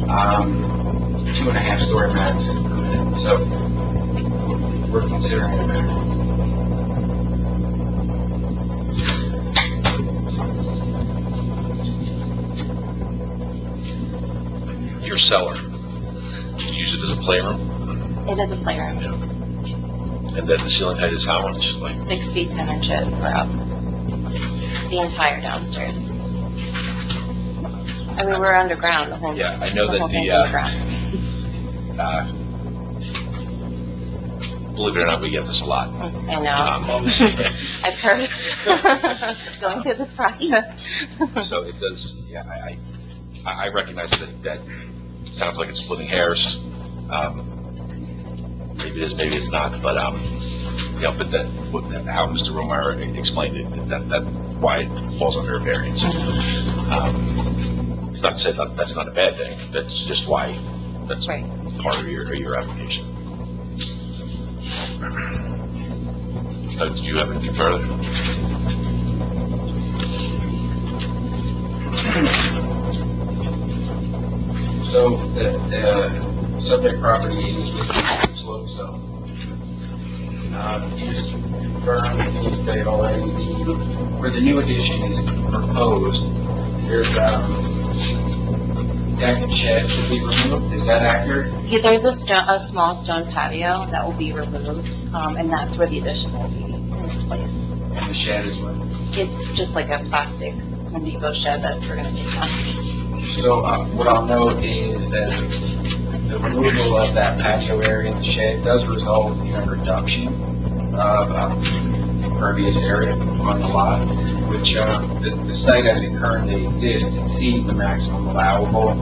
2.5-story max is permitted. So we're considering a variance. Your cellar, you use it as a playroom? It is a playroom. And then the ceiling height is how much? Like 6 feet 10 inches or up. The entire downstairs. I mean, we're underground. The whole. Yeah, I know that believe it or not, we get this a lot. I know. I've heard. Going through this process. So it does. Yeah, I recognize that sounds like it's splitting hairs. maybe it is, maybe it's not, but, but how Mr. Romeyer explained it, that's why it falls under a variance. It's not to say that's not a bad thing, that's just why that's Right. part of your application. Did you have anything further? So the subject property is within the slope zone. You just confirm, you say it already, where the new addition is proposed, there's deck and shed to be removed. Is that accurate? Yeah, there's a small stone patio that will be removed, and that's where the addition will be in its place. And the shed is what? It's just like a plastic Home Depot shed that we're gonna take down. So what I'll note is that the removal of that patio area in the shed does result in a reduction of impervious area on the lot, which the site as it currently exists exceeds the maximum allowable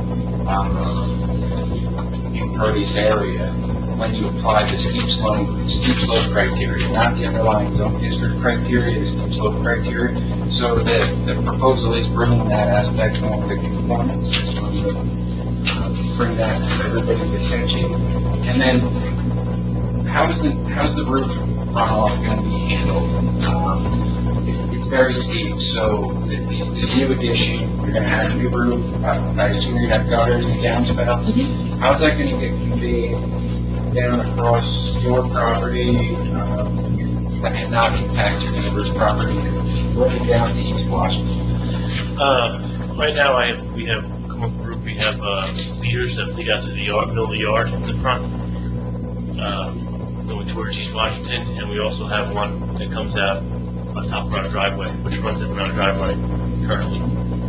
impervious area when you apply the steep slope criteria, not the underlying zone district criteria, the steep slope criteria. So the proposal is bringing that aspect more into conformance. Just wanted to bring that to everybody's attention. And then, how's the roof runoff going to be handled? It's very steep, so this new addition, you're going to have a new roof. I assume you're going to have gutters and downspouts. How's that going to get conveyed down across your property and not impact your neighbor's property, working down to East Washington? Right now, we have come up with a roof. We have leaders that lead out to the yard, middle of the yard, to the front, going towards East Washington, and we also have one that comes out on top of our driveway, which runs up our driveway currently.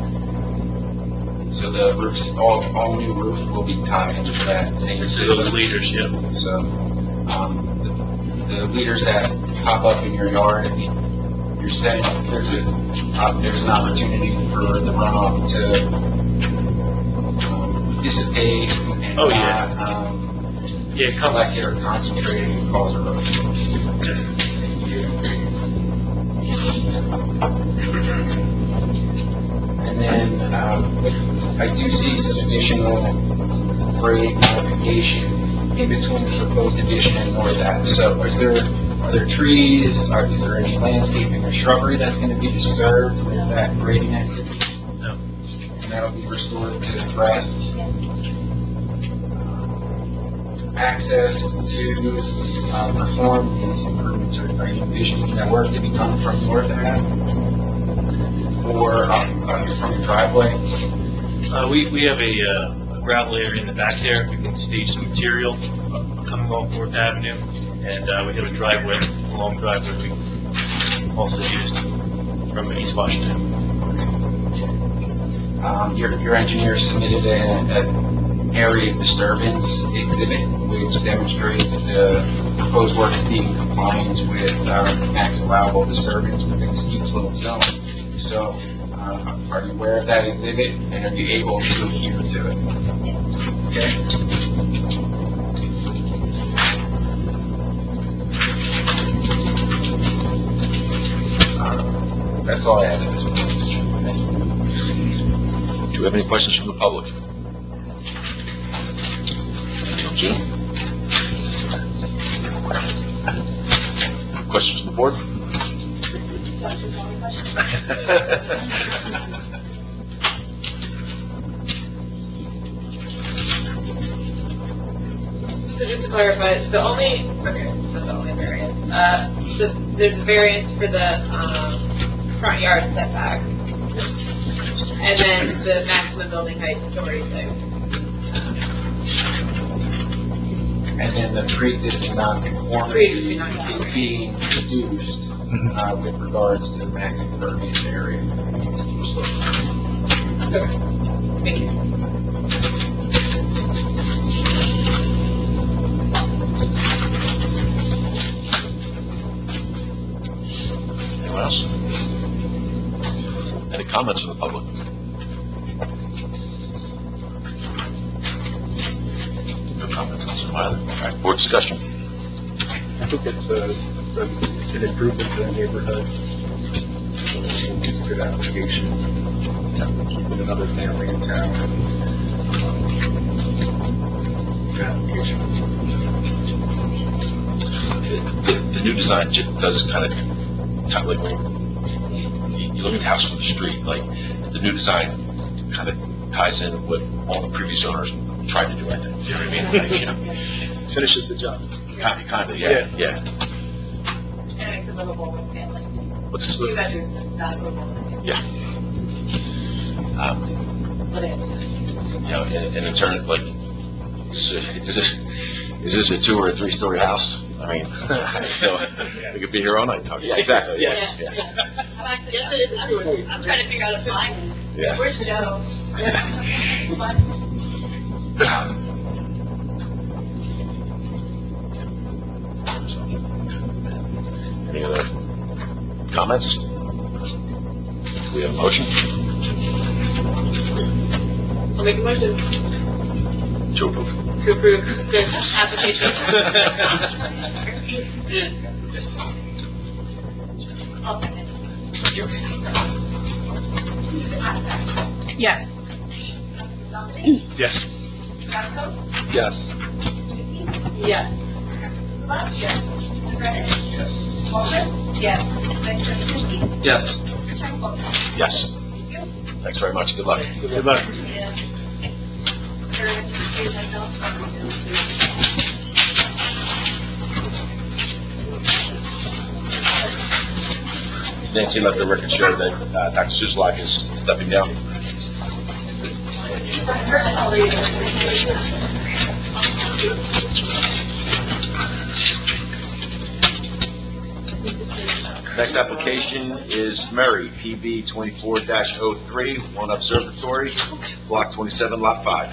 So the roofs, all new roof will be tied into that same So system. those leaders, yeah. So the leaders that pop up in your yard, you're saying there's an opportunity for the runoff to dissipate and not collect or concentrate and cause erosion. And then I do see some additional grade modification in between the proposed addition and north half. So are there trees, is there any landscaping or shrubbery that's going to be disturbed with that grading activity? No. And that'll be restored to grass? Access to perform these improvements, are you envisioning that work to be done from north half? Or from the driveway? We have a gravel area in the back there. We can stage some material coming off North Avenue, and we have a driveway, a long driveway we can also use from East Washington. Your engineer submitted an area disturbance exhibit, which demonstrates the proposed work to be in compliance with max allowable disturbance within the steep slope zone. So, are you aware of that exhibit, and are you able to adhere to it? Okay. That's all I have at this point, Mr. Chairman. Thank you. Do you have any questions from the public? Jim? Questions from the board? So just to clarify, the only variance, there's a variance for the front yard setback, and then the maximum building height story thing. And then the pre-existing non-conformity is being reduced with regards to the max impervious area in the steep slope. Okay. Thank you. Anyone else? Any comments from the public? No comments, Councilor Wiley. All right, board discussion. I think it's an improvement to the neighborhood. So it's a good application. Keeping another family in town. Good application. The new design does kind of, like, when you look at the house from the street, like, the new design kind of ties in with all the previous owners tried to do, I think. You know what I mean? Like, you know, Finishes the job. kind of, yeah. And it's a livable with family. What's Two bedrooms is not livable. Yeah. But it is. You know, and in turn, like, is this a 2 or a 3-story house? I mean, you know, we could be here all night talking. Yeah, exactly. Yes. Yeah. I'm actually, yes, it is a 2 or 3. I'm trying to figure out if mine is. Yeah. Where's Joe? Any other comments? We have a motion I'll make a motion to approve. to approve this application. I'll second. Yes. Yes. Yes. Yes. Yes. Yes. Yes. Thanks very much. Good luck. Good luck. Nancy, let the record show that Dr. Suslak is stepping down. Next application is Murray, PB 24-03, One Observatory, Block 27, Lot 5.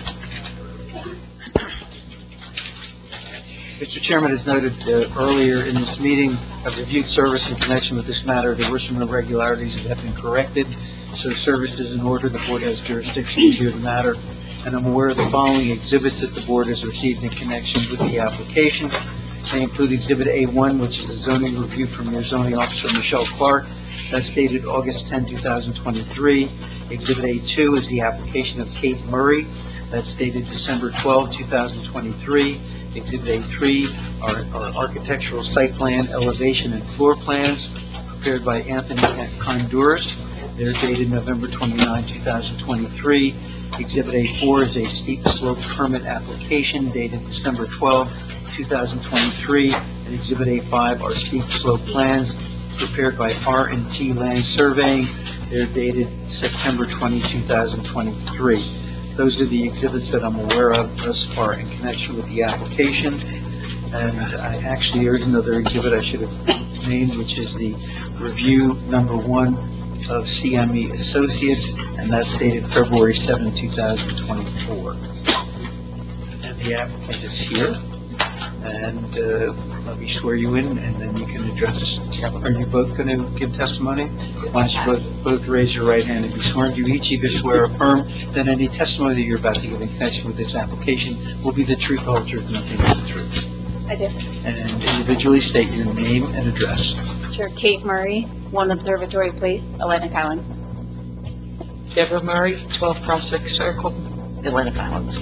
Mr. Chairman, as noted earlier in this meeting, I've reviewed service in connection with this matter. There were some irregularities that have been corrected, so service is in order. The board has jurisdiction to review the matter, and I'm aware of the following exhibits that the board has received in connection with the application. They include Exhibit A1, which is a zoning review from your zoning officer, Michelle Clark. That's dated August 10, 2023. Exhibit A2 is the application of Kate Murray. That's dated December 12, 2023. Exhibit A3 are architectural site plan, elevation, and floor plans prepared by Anthony Conduras. They're dated November 29, 2023. Exhibit A4 is a steep slope permit application dated December 12, 2023. And Exhibit A5 are steep slope plans prepared by R&T Land Surveying. They're dated September 20, 2023. Those are the exhibits that I'm aware of thus far in connection with the application. And there is another exhibit I should have named, which is the review number 1 of CME Associates, and that's dated February 7, 2024. And the applicant is here. And let me swear you in, and then you can address. Are you both going to give testimony? Why don't you both raise your right hand and be sworn? Do you each either swear or affirm that any testimony that you're about to give in connection with this application will be the truth, whole truth, and nothing but the truth? I did. And individually state your name and address. Sure. Kate Murray, One Observatory Place, Atlantic Islands. Deborah Murray, 12 Prospect Circle, Atlantic Islands.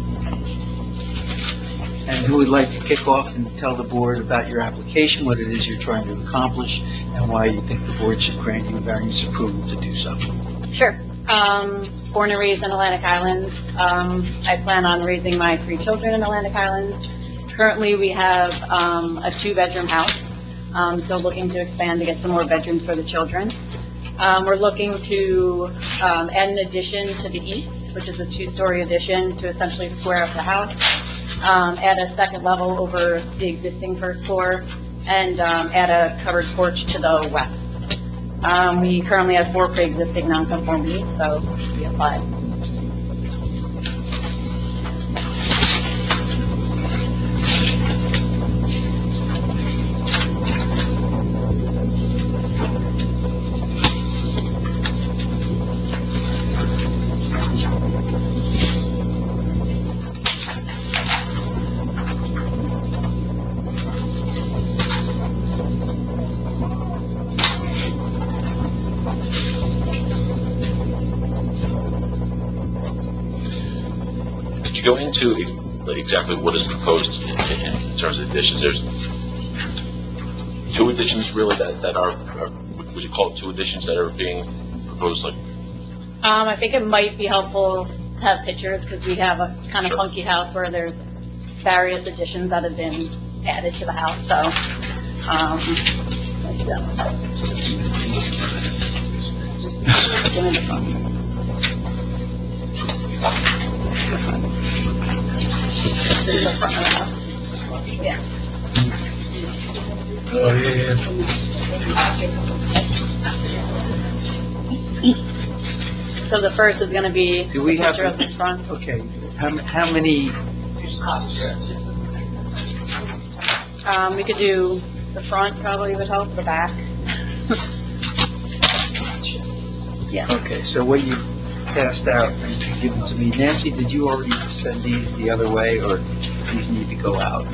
And who would like to kick off and tell the board about your application, what it is you're trying to accomplish, and why you think the board should grant you variance approval to do so? Sure. Born and raised in Atlantic Islands. I plan on raising my 3 children in Atlantic Islands. Currently, we have a 2-bedroom house, so looking to expand to get some more bedrooms for the children. We're looking to add an addition to the east, which is a 2-story addition to essentially square up the house. Add a second level over the existing first floor, and add a covered porch to the west. We currently have 4 pre-existing non-conformities, so we applied. Could you go into exactly what is proposed in terms of additions? There's two additions really that are, would you call it two additions that are being proposed? Like, I think it might be helpful to have pictures, because we have a kind of funky house where there's various additions that have been added to the house, so, let's go. This is the front of the house. Yeah. Oh, yeah. So the first is gonna be Do we the have, picture of the front. okay, how many, We could do the front, probably would help, the back. Yeah. okay, so what you passed out and given to me, Nancy, did you already send these the other way, or these need to go out?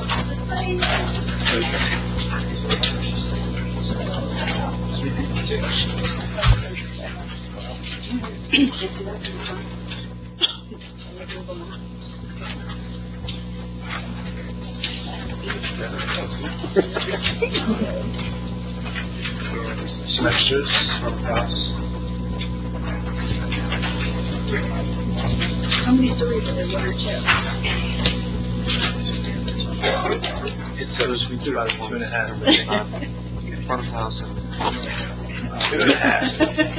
Some extras from the house. How many stories are there, one or two? It says we do about 2.5. Front of house and 2.5.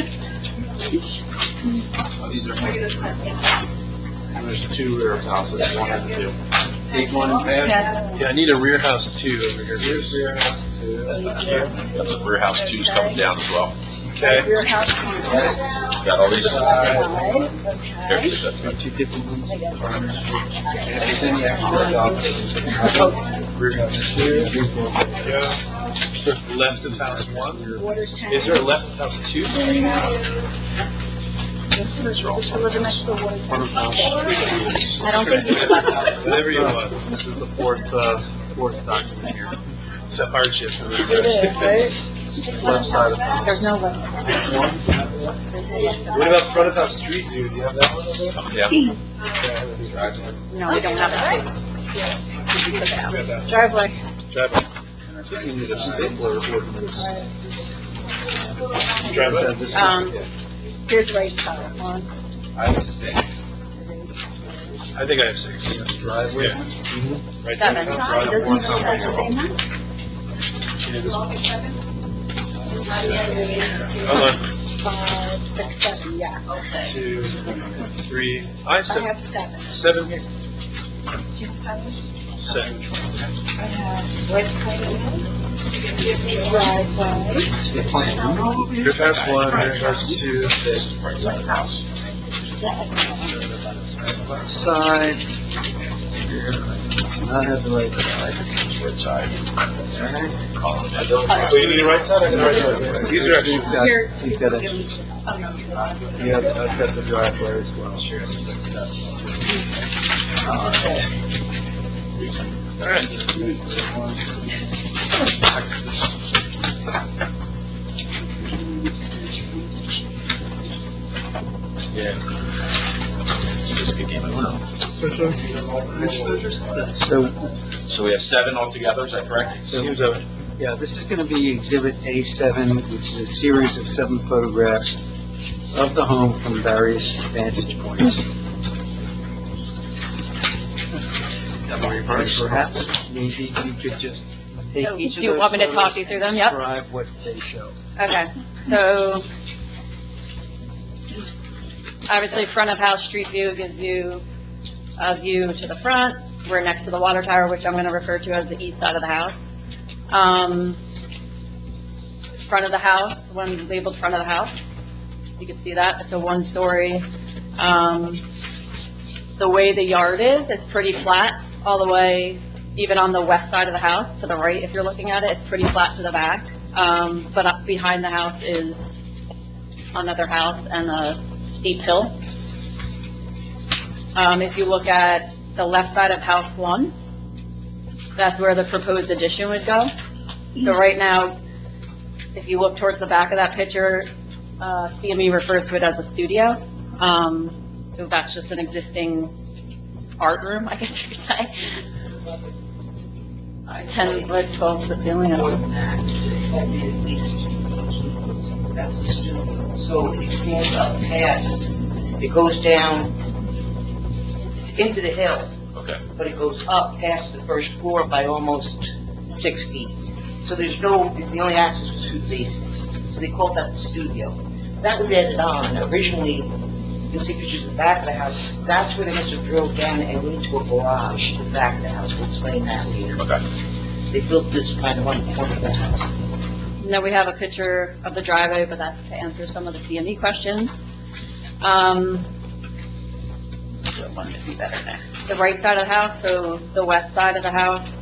These are There's two rear houses, one and two. take one and pass. Yeah, I need a rear house two over here. Here's rear house two. that's a rear house two's coming down as well. Okay. Rear house. Got all these? Okay. Two different ones? If there's any extra Rear house two. Yeah. Left of house one. Is there a left of house two? This was next to the water Front of house. I don't think you left. Whatever you want. This is the fourth document here. It's a hardship. It is, right? Left side of house. There's no left. What about front of house street view? Do you have that one over there? Yeah. No, we don't have a street. Yeah. Driveway. Driveway. I think you need a stapler for this. Driveway. Here's right side one. I have 6. I think I have 6. Driveway. Yeah. Right Seven. side. Doesn't he have the same one? Hold on. 5, 6, 7, yeah. 2, 3. I have I 7. have 7. 7 here. 2, 7. 7. I have right side of the house. Driveway. Rear house 1, rear house 2. Right side of the house. Left side. I have the right side. Right side. Oh, you need a right side? I got the right side. These are actually. You've got it. Yeah, I've got the driveway as well. Sure. All right. Yeah. Just became a no. So we have 7 altogether, is that correct? Seems that way. Yeah, this is going to be Exhibit A7, which is a series of 7 photographs of the home from various vantage points. Perhaps, maybe you could just take So, each do of you those want me to photos talk you through them? and Yep. describe what they show. Okay, so obviously front of house street view gives you a view to the front. We're next to the water tower, which I'm going to refer to as the east side of the house. Front of the house, one labeled front of the house. You can see that. It's a 1-story. The way the yard is, it's pretty flat all the way, even on the west side of the house, to the right, if you're looking at it, it's pretty flat to the back. But up behind the house is another house and a steep hill. If you look at the left side of house 1, that's where the proposed addition would go. So right now, if you look towards the back of that picture, CME refers to it as a studio. So that's just an existing art room, I guess you could say. 10-foot, 12-foot ceiling. I More don't than know. that, it's gotta be at least 18 foot. That's the studio. So it extends up past, it goes down into the hill, Okay. but it goes up past the first floor by almost 6 feet. So there's no, the only access was through the basement. So they called that the studio. That was added on. Originally, you can see pictures of the back of the house. That's where they must have drilled down and went into a garage in the back of the house. We'll explain that later. Okay. They built this kind of on the corner of the house. And then we have a picture of the driveway, but that's to answer some of the CME questions. One would be better next. The right side of the house, so the west side of the house,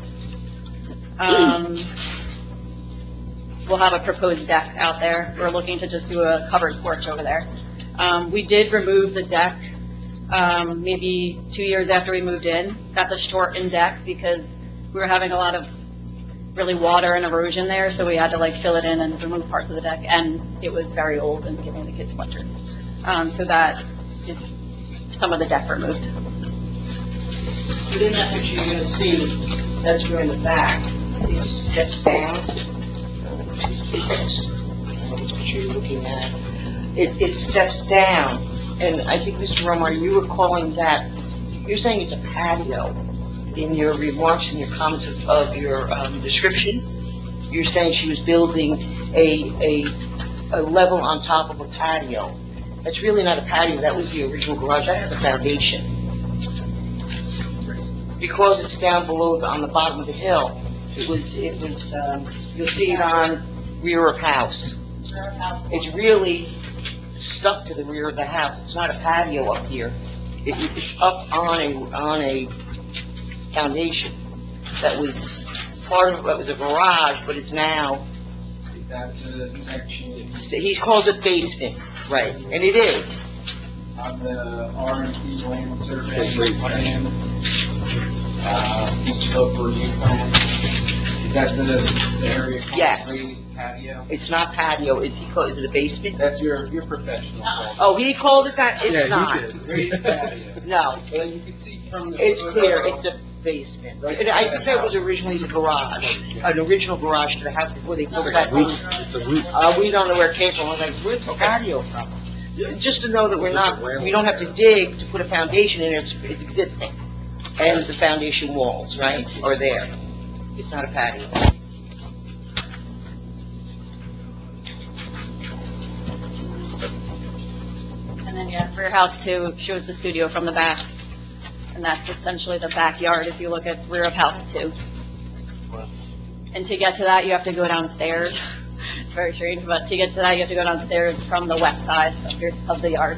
we'll have a proposed deck out there. We're looking to just do a covered porch over there. We did remove the deck, maybe 2 years after we moved in. That's a shortened deck because we were having a lot of really water and erosion there, so we had to like fill it in and remove parts of the deck, and it was very old and giving the kids splinters. So that is some of the deck removed. Within that picture, you're gonna see, that's where in the back, it steps down. It's, I don't know which picture you're looking at. It steps down, and I think, Mr. Romar, you were calling that, you're saying it's a patio in your remarks and your comments of your description. You're saying she was building a level on top of a patio. That's really not a patio, that was the original garage, that has a foundation. Because it's down below, on the bottom of the hill, it was, you'll see it on rear of house. It's really stuck to the rear of the house, it's not a patio up here. It's up on a foundation that was part of, it was a garage, but it's now, Is that the section he calls it basement, right, and it is. on the RMC land survey plan? Each scope review plan? Is that the area called Yes. raised patio? It's not patio, is it a basement? That's your professional call. Oh, he called it that, it's not. Raised patio. No, Well, you can see from the. it's clear, photo- it's a basement. Right. And I think that was originally the garage, an original garage to the house before they built that. It's a roof. We don't know where it came from, I was like, where's the patio from? Just to know that we don't have to dig to put a foundation in it, it's existing. And the foundation walls, right, are there. It's not a patio. And then, yeah, rear house two shows the studio from the back. And that's essentially the backyard if you look at rear of house two. And to get to that, you have to go downstairs. It's very strange, but to get to that, you have to go downstairs from the west side of the yard.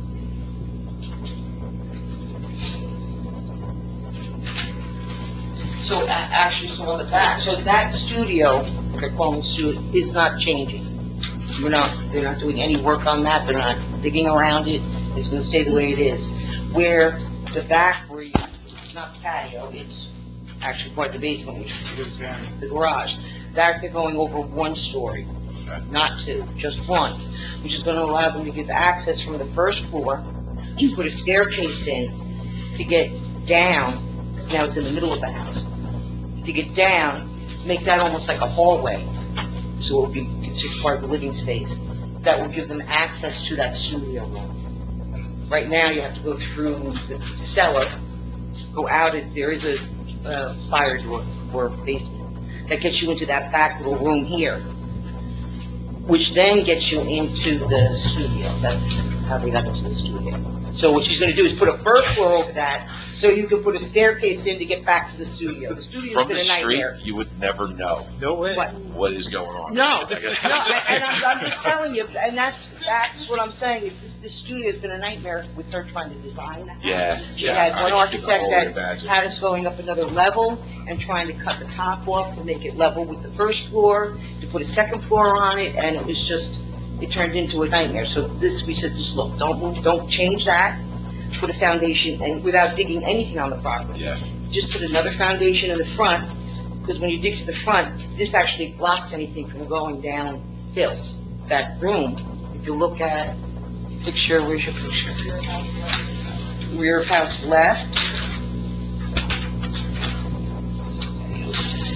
So actually, so on the back, so that studio, they're calling studio, is not changing. They're not doing any work on that, they're not digging around it, it's gonna stay the way it is. Where the back, it's not the patio, it's actually part of the basement, which is the garage. That they're going over 1 story, not 2, just 1, which is gonna allow them to give access from the first floor, you put a staircase in to get down, because now it's in the middle of the house, to get down, make that almost like a hallway, so it would be considered part of the living space. That will give them access to that studio room. Right now, you have to go through the cellar, go out, there is a fire door or basement, that gets you into that back little room here, which then gets you into the studio. That's how they got into the studio. So what she's gonna do is put a first floor over that, so you can put a staircase in to get back to the studio. The studio's From been the a street, nightmare. you would never know No way. what is going on. No, and I'm just telling you, and that's what I'm saying, is this studio's been a nightmare with her trying to design the house. Yeah. She had one I can architect only that imagine. had us going up another level and trying to cut the top off to make it level with the first floor, to put a second floor on it, and it was just, it turned into a nightmare. So this, we said, just look, don't move, don't change that, put a foundation, and without digging anything on the property. Yeah. Just put another foundation in the front, because when you dig to the front, this actually blocks anything from going downhill. That room, if you look at picture, where's your picture? Rear of house left,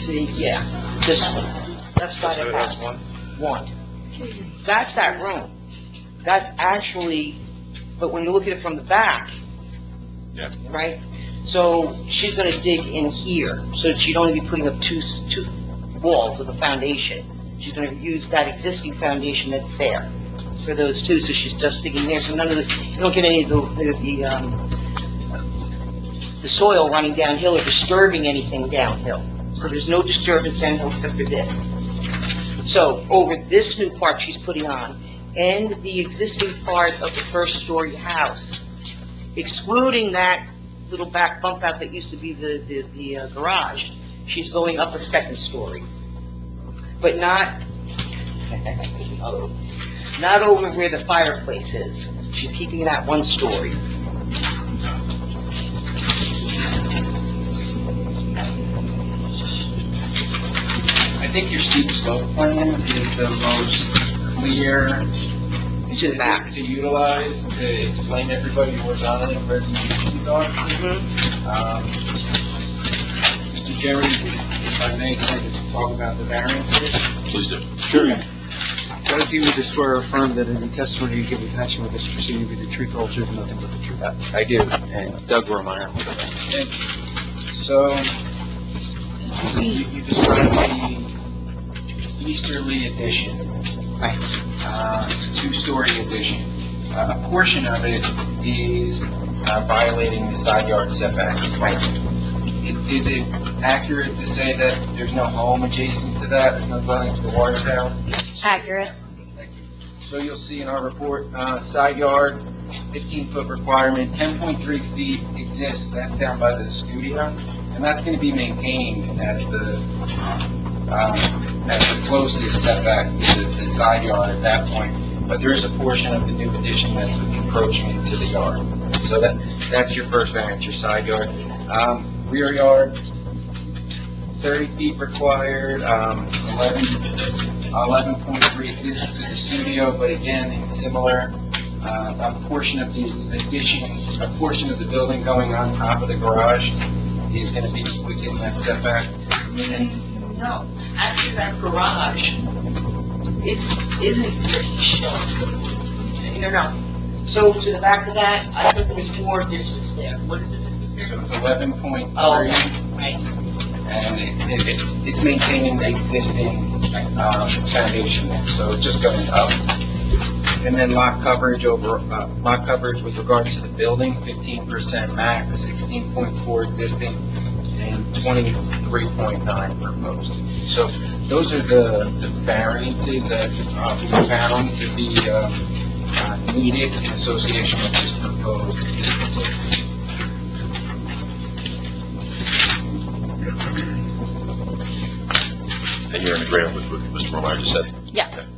see, yeah, this one, left side of the house. One. That's that room. That's actually, but when you look at it from the back, Yeah. right? So she's gonna dig in here, so she'd only be putting up two walls of the foundation. She's gonna use that existing foundation that's there for those two, so she's just digging there, so none of the, you don't get any of the soil running downhill or disturbing anything downhill. So there's no disturbance downhill except for this. So over this new part she's putting on, and the existing part of the first story house, excluding that little back bump out that used to be the garage, she's going up a second story. But not, not over where the fireplace is. She's keeping that one story. I think your steep slope plan is the most clear To the back. to utilize to explain to everybody horizontally where these conditions are. Mr. Chairman, if I may, I'd like to talk about the variances. Please do. Sure. What if you would just swear or affirm that any testimony you give in connection with this proceeding will be the truth, whole truth, and nothing but the truth? I do, and Doug Romano. And so, you described the easterly addition. It's a two-story addition. A portion of it is violating the side yard setback. Is it accurate to say that there's no home adjacent to that, there's no dwelling to the water tower? Accurate. Thank you. So you'll see in our report, side yard, 15-foot requirement, 10.3 feet exists, that's down by the studio, and that's going to be maintained as the closest setback to the side yard at that point. But there is a portion of the new addition that's encroaching into the yard. So that's your first variance, your side yard. Rear yard, 30 feet required, 11.3 exists to the studio, but again, it's similar. A portion of the addition, a portion of the building going on top of the garage is going to be within that setback. No, actually that garage isn't shown. No. So to the back of that, I think there's more distance there. What is the distance there? So it's 11.3. Oh, right. And it's maintaining the existing foundation there, so it's just going up. And then lot coverage with regards to the building, 15% max, 16.4 existing, and 23.9 proposed. So those are the variances that we found to be needed in association with this proposed. And you're in agreement with what Mr. Romano just said? Yes. Okay.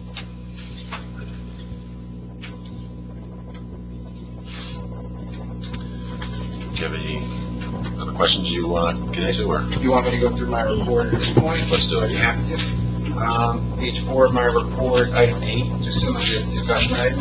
Do you have any other questions you want to get into, or? If you want me to go through my report at this point, Let's do it. I'd be happy to. Page 4 of my report, item 8, just some of the discussion items.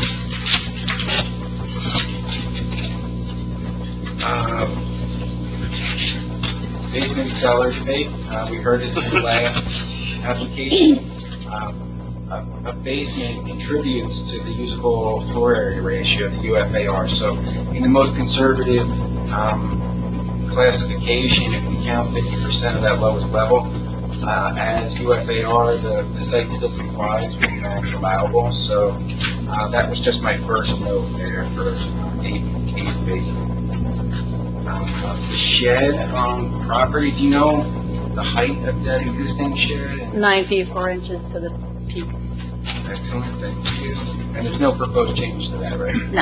Basement cellar debate. We heard this in the last application. A basement contributes to the usable floor area ratio, the UFAR. So in the most conservative classification, if we count 50% of that lowest level as UFAR, the site still complies with the max allowable. So that was just my first note there for 8B. The shed on property, do you know the height of that existing shed? 9 feet 4 inches to the peak. Excellent, thank you. And there's no proposed change to that, right? No.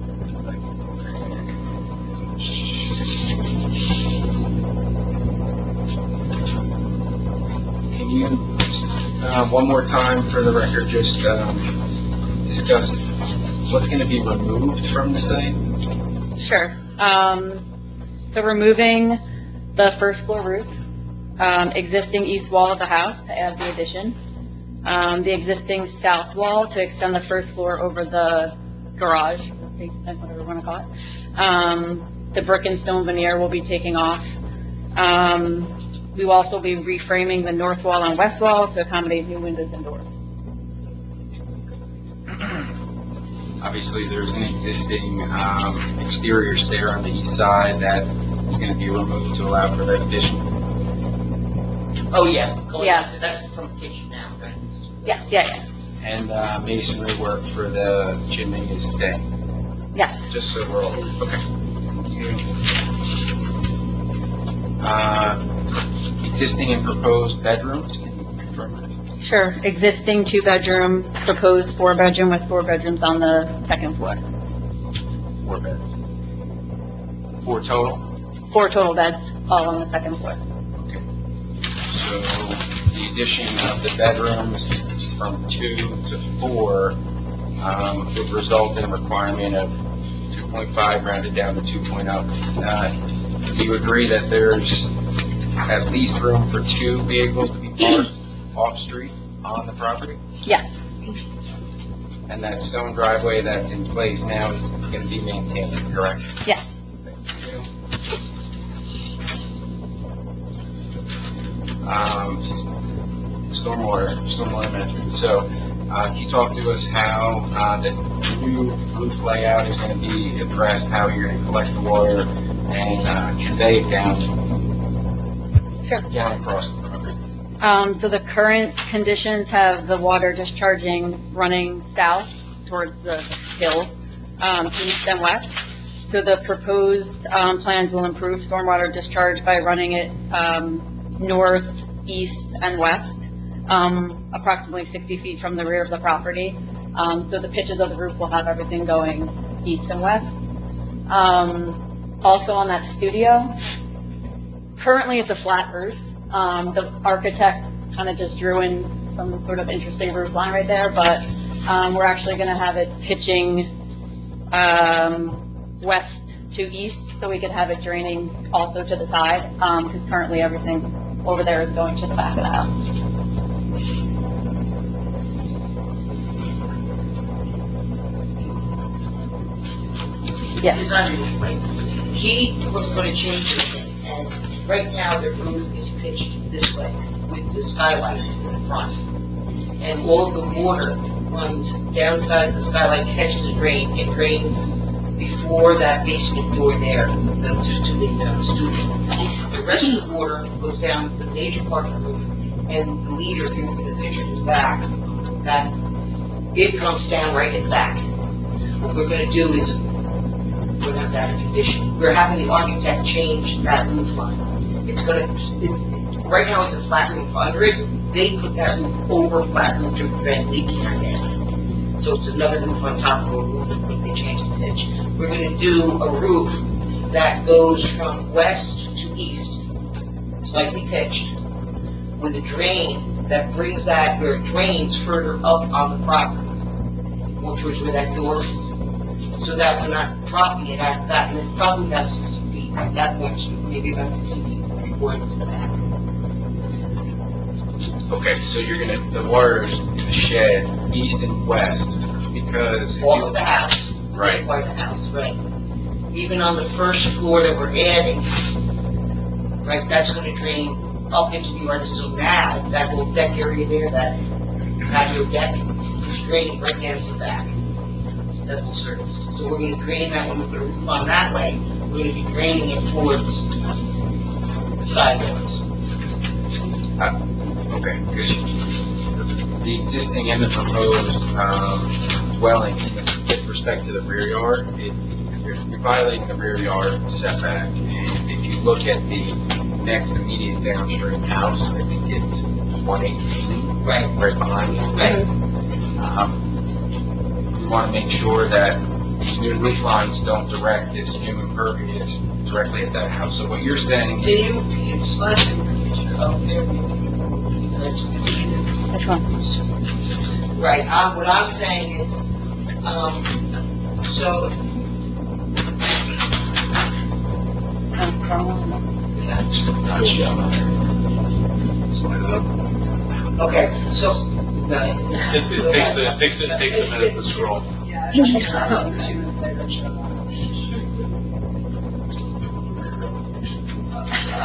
Can you, one more time for the record, just discuss what's going to be removed from the site? Sure. So removing the first floor roof, existing east wall of the house to add the addition, the existing south wall to extend the first floor over the garage, basement, whatever you want to call it. The brick and stone veneer will be taking off. We will also be reframing the north wall and west wall to accommodate new windows and doors. Obviously, there's an existing exterior stair on the east side that is going to be removed to allow for that addition. Oh, yeah. Yeah. That's from the kitchen now, right? Yes, yeah, And masonry work for the chimney is staying. yes. Just so we're all, okay. Existing and proposed bedrooms, can you confirm that? Sure. Existing 2-bedroom, proposed 4-bedroom with 4 bedrooms on the second floor. 4 beds. 4 total? 4 total beds, all on the second floor. Okay. So the addition of the bedrooms from 2 to 4 would result in a requirement of 2.5 rounded down to 2.0. Do you agree that there's at least room for 2 vehicles to be parked off-street on the property? Yes, And that stone driveway that's in place now is going to be maintained, correct? yes. Stormwater management. So, can you talk to us how the new roof layout is going to be addressed, how you're going to collect the water and convey it down across the property? So the current conditions have the water discharging running south towards the hill, east and west. So the proposed plans will improve stormwater discharge by running it north, east, and west, approximately 60 feet from the rear of the property. So the pitches of the roof will have everything going east and west. Also on that studio, currently it's a flat roof. The architect kind of just drew in some sort of interesting roof line right there, but we're actually going to have it pitching west to east, so we could have it draining also to the side, because currently everything over there is going to the back of the house. Yeah. He was going to change it, and right now the roof is pitched this way with the skylights in the front. And all of the water runs downside the skylight, catches the drain, it drains before that basement door there to the studio. The rest of the water goes down the major part of the roof, and the leader, if you look at the picture in the back, that it comes down right at the back. What we're going to do is we're going to have that condition. We're having the architect change that roof line. Right now it's a flat roof under it. They put that roof over flat roof to prevent leaking, I guess. So it's another roof on top of a roof when they change the pitch. We're going to do a roof that goes from west to east, slightly pitched, with a drain that brings that where it drains further up on the property, more towards where that door is. So that we're not dropping it after that, and it's probably about 60 feet at that point, maybe about 60 feet before it's the back. Okay, so the water's gonna shed east and west because All of the house. Right. Quite the house, right. Even on the first floor that we're adding, right, that's gonna drain up into the yard. So now, that little deck area there, that patio deck, is draining right down to the back. That will service. So we're gonna drain that when we put a roof on that way, we're gonna be draining it towards the side doors. Okay, because the existing and the proposed dwelling, with respect to the rear yard, you're violating the rear yard setback. And if you look at the next immediate downstream house, I think it's 118, right behind you. Right. We want to make sure that these new roof lines don't direct this new impervious directly at that house. So what you're saying is... Can you slide the picture up there? Which one? Right, what I'm saying is, so... Yeah, it's just not showing. Slide it up. Okay, so... It takes a minute to scroll.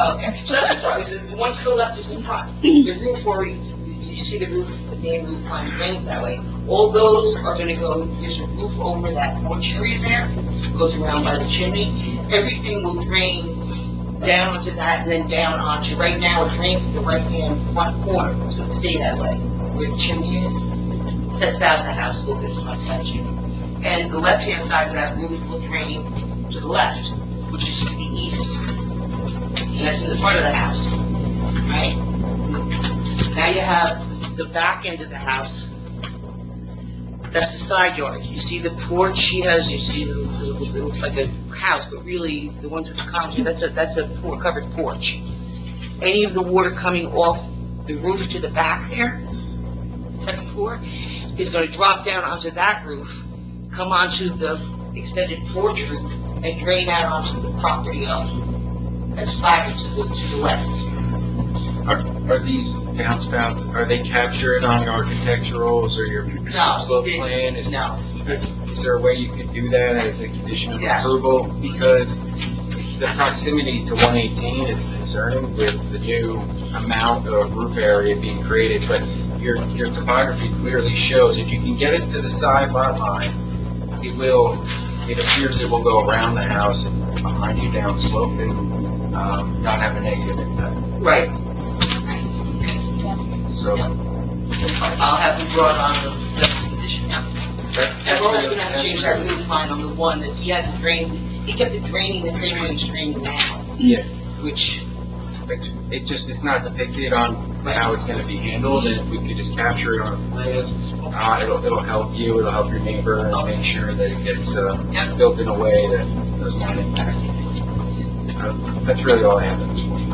Okay, so that's the front. The one to the left is the front. The roof already, you see the roof, the main roof line drains that way. All those are gonna go, there's a roof over that porch area there, goes around by the chimney. Everything will drain down onto that and then down onto, right now it drains at the right-hand front corner. It's gonna stay that way, where the chimney is. Sets out the house a little bit, it's not touching. And the left-hand side of that roof will drain to the left, which is to the east. And that's in the front of the house, right? Now you have the back end of the house. That's the side yard. You see the porch she has, you see it looks like a house, but really the ones with the columns, that's a covered porch. Any of the water coming off the roof to the back there, second floor, is going to drop down onto that roof, come onto the extended porch roof, and drain out onto the property that's flatter to the west. Are these downspouts, are they captured on your architecturals or your slope plan? Is there a way you could do that as a condition of approval? Because the proximity to 118 is concerning with the new amount of roof area being created, but your topography clearly shows if you can get it to the side lot lines, it appears it will go around the house and behind you down slope and not have a negative impact. Right. So I'll have them brought on the condition. And we're also gonna have to change that roof line on the one that he has to drain. He kept it draining the same way it's draining now. Yeah. Which it's not depicted on how it's going to be handled, and we could just capture it on a plan. It'll help you, it'll help your neighbor, and make sure that it gets built in a way that does not impact. That's really all I have at this point.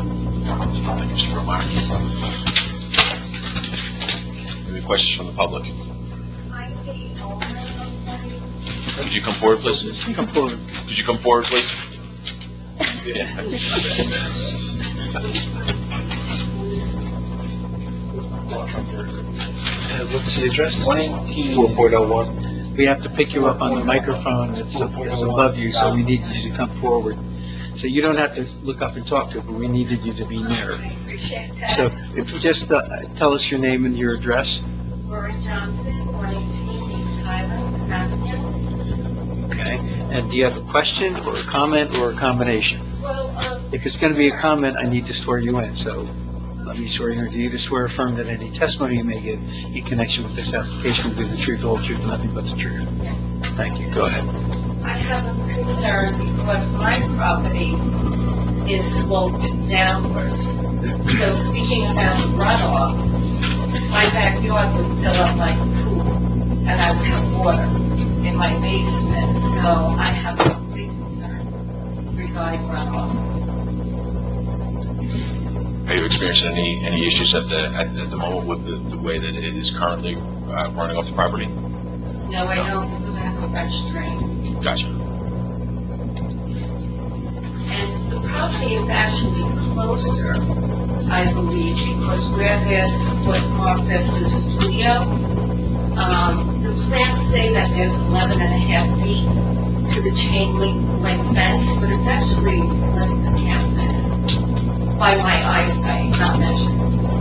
Any questions from the public? Could you come forward, please? Come forward. Could you come forward, please? What's the address? 118 4.01. We have to pick you up on the microphone that's above you, so we need you to come forward. So you don't have to look up and talk to it, but we needed you to be near. So if you just tell us your name and your address. Laura Johnson, 118 East Highland Avenue. Okay. And do you have a question or a comment or a combination? Well, If it's going to be a comment, I need to swear you in. So let me swear you in. Do you swear affirm that any testimony you may give in connection with this application will be the truth, the whole truth, and nothing but the truth? yes. Thank you. Go ahead. I have a concern because my property is sloped downwards. So speaking about runoff, my backyard would fill up like a pool, and I would have water in my basement. So I have a big concern regarding runoff. Are you experiencing any issues at the moment with the way that it is currently running off the property? No, I don't, because I have a French drain. Gotcha. And the property is actually closer, I believe, because where there's what's marked as the studio, the plans say that there's 11.5 feet to the chain link fence, but it's actually less than half that by my eyesight, not measured.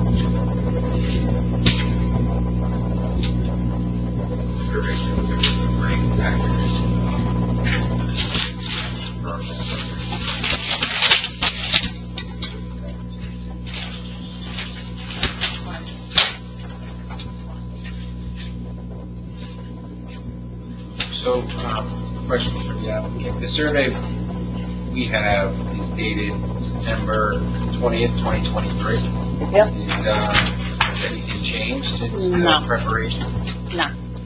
So, question for the applicant. The survey we have is dated September 20th, 2023. Yep. Is anything changed since No. the preparation? No.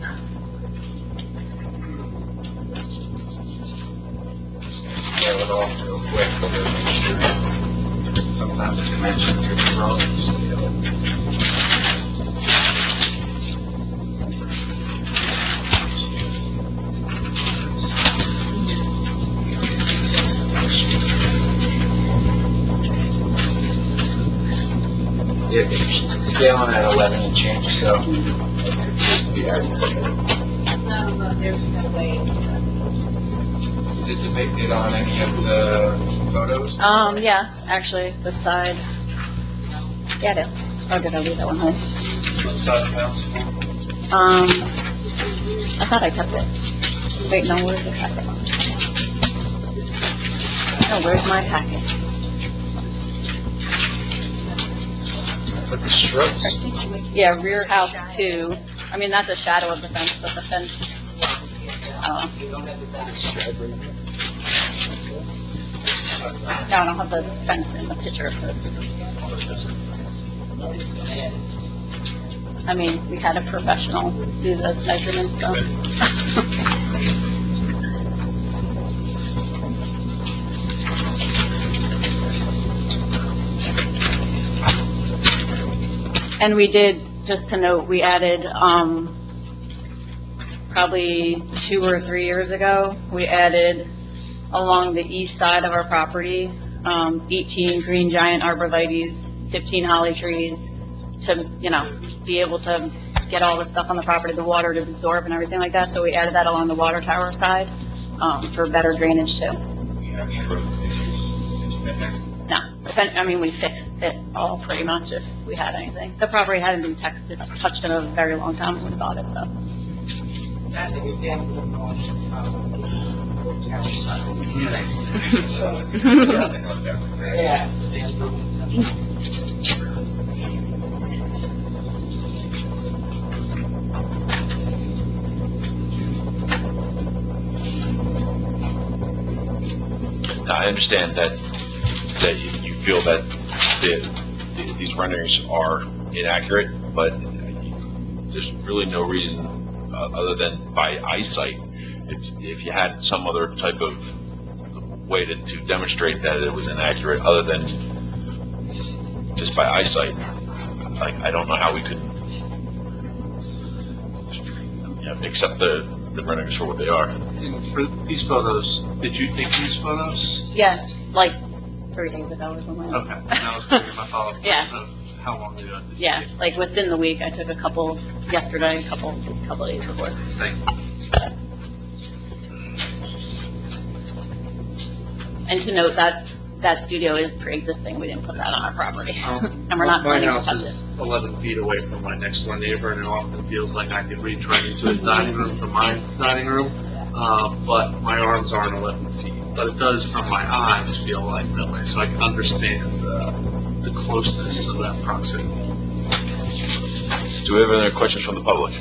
Scale it off real quick to make sure. Sometimes the dimensions are wrong. Yeah, it's scaling at 11 and change, so. No, there's no way. Is it depicted on any of the photos? Yeah, actually, the side. Yeah, it is. Or did I leave that one home? What side of the house? I thought I kept it. Wait, no, where's the packet? Oh, where's my packet? But the shrubs, Yeah, rear house 2. I mean, that's a shadow of the fence, but the fence, I don't know. No, I don't have the fence in the picture of this. I mean, we had a professional do the measurements, so. And we did, just to note, we added, probably 2 or 3 years ago, we added along the east side of our property, 18 green giant arborvitaes, 15 holly trees, to, be able to get all the stuff on the property, the water to absorb and everything like that. So we added that along the water tower side, for better drainage too. Do you have any roads issues since you've been there? No, we fixed it all pretty much if we had anything. The property hadn't been touched in a very long time when we bought it, so. Now, I understand that you feel that these renderings are inaccurate, but there's really no reason other than by eyesight. If you had some other type of way to demonstrate that it was inaccurate, other than just by eyesight, I don't know how we could accept the renderings for what they are. And for these photos, did you take these photos? Yeah, like 3 days ago or something. Okay, and that was going to be my follow-up. Yeah. Question of how long ago did you Yeah, take? like within the week, I took a couple yesterday, a couple days before. Thank you. And to note that that studio is pre-existing, we didn't put that on our property. And we're not My planning to house touch it. is 11 feet away from my next door neighbor, and it often feels like I could reach right into his dining room from my dining room. But my arms aren't 11 feet. But it does, from my eyes, feel like that way, so I can understand the closeness of that proximity. Do we have any other questions from the public?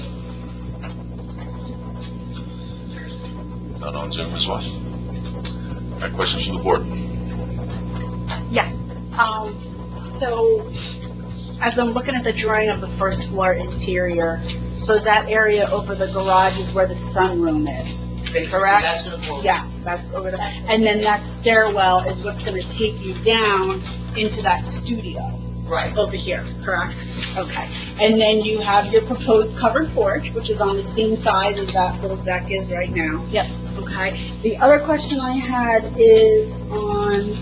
None on Zoom as well. All right, questions from the board? Yes. So, as I'm looking at the drawing of the first floor interior, so that area over the garage is where the sunroom is, correct? That's the floor. Yeah, that's over there. And then that stairwell is what's gonna take you down into that studio Right. over here, correct? Okay. And then you have your proposed covered porch, which is on the same side as that little deck is right now. Yep. Okay. The other question I had is on,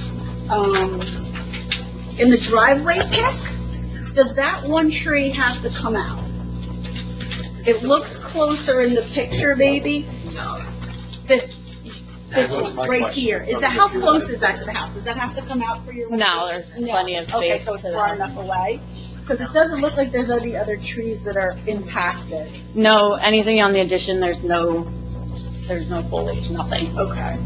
in the driveway pick, does that one tree have to come out? It looks closer in the picture, maybe. This one, right here. Is that, how close is that to the house? Does that have to come out for your? No, there's plenty of Okay, space so it's to the far house. enough away? Because it doesn't look like there's any other trees that are impacted. No, anything on the addition, there's no foliage, nothing. Okay.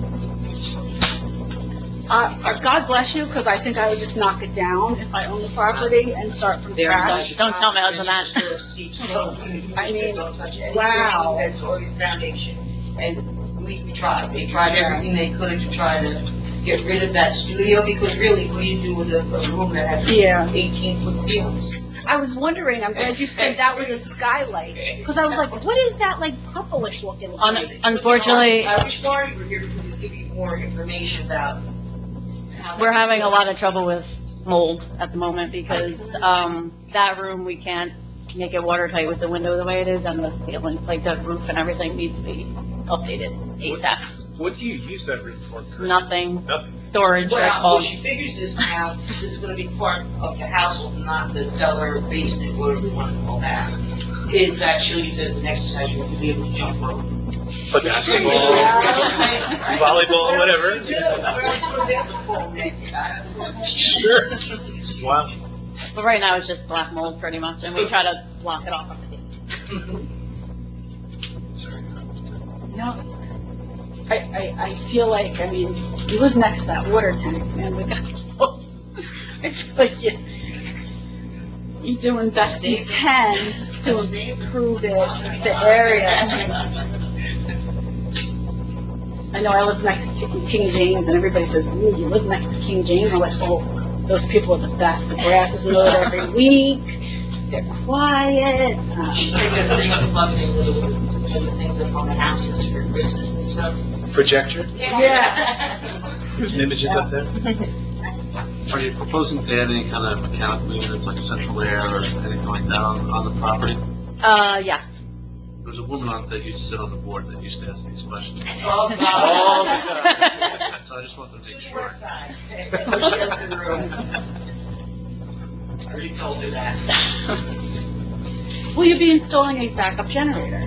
God bless you, because I think I would just knock it down if I own the property and start from scratch. Don't tell my husband that. I mean, Don't touch anything. wow. That's all your foundation. And we tried. They tried everything they could to try to get rid of that studio, because really, what do you do with a room that has Yeah. 18-foot ceilings? I was wondering, I'm glad you said that was a skylight, because I was like, what is that, like, purplish looking? Unfortunately, I wish Marty were here to give you more information about how. we're having a lot of trouble with mold at the moment because, that room, we can't make it watertight with the window the way it is, and the ceiling, like the roof and everything needs to be updated ASAP. what do you use that room for? Kurt? Nothing, Nothing. storage, Well, all. what she figures is now, this is gonna be part of the household, not the cellar, basement, whatever you want to call that. Is actually used as an exercise room to be able to jump rope. Play basketball, volleyball, whatever. Sure. Wow. But right now, it's just black mold pretty much, and we try to block it off. No, I feel like, I mean, you live next to that water tank, man, we got, it's like you're doing best you can to improve the area. I know I live next to King James, and everybody says, ooh, you live next to King James? I'm like, oh, those people are the best. The grass is mowed every week. They're quiet. Take everything up, plug it in with some of the things up on the houses for Christmas and stuff. Projector? Yeah. Some images up there? Are you proposing to add any kind of mechanical units like central air or anything like that on the property? Yes. There's a woman that used to sit on the board that used to ask these questions. Oh, God. So I just wanted to make sure. I already told her that. Will you be installing a backup generator?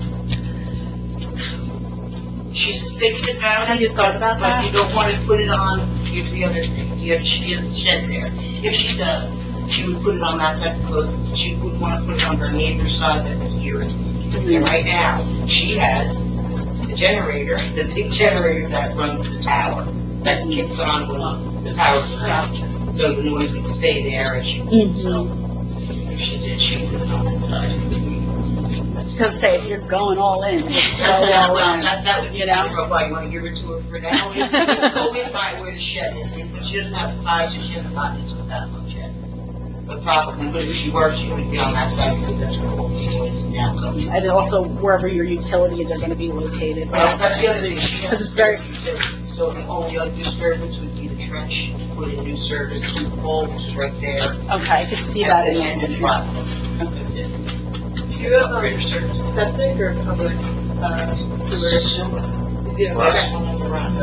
She's thinking about it. Have you thought about but that? you don't want to put it on, here's the other thing, she has a shed there. If she does, she would put it on that side because she wouldn't want to put it on her neighbor's side that is here. And right now, she has the generator, the big generator that runs the tower, that kicks on when the power's out. So the noise would stay there and she, so if she did, she would put it on that side. I was gonna say, if you're going all in, go all in. That would be an outro, but you want to give her to her for now. Go in by where the shed is, but she doesn't have the size, she hasn't gotten this with that much yet. But probably, but if she were, she would be on that side because that's where all the noise now comes. And also wherever your utilities are gonna be located. Well, that's the other thing, Because it's very, so the only other disturbance would be the trench, put in a new service, pole, which is right there. okay, I could see that in And the there. truck. Do you have Greater service. septic or public sewer? You do, Well, okay. that's one on the run.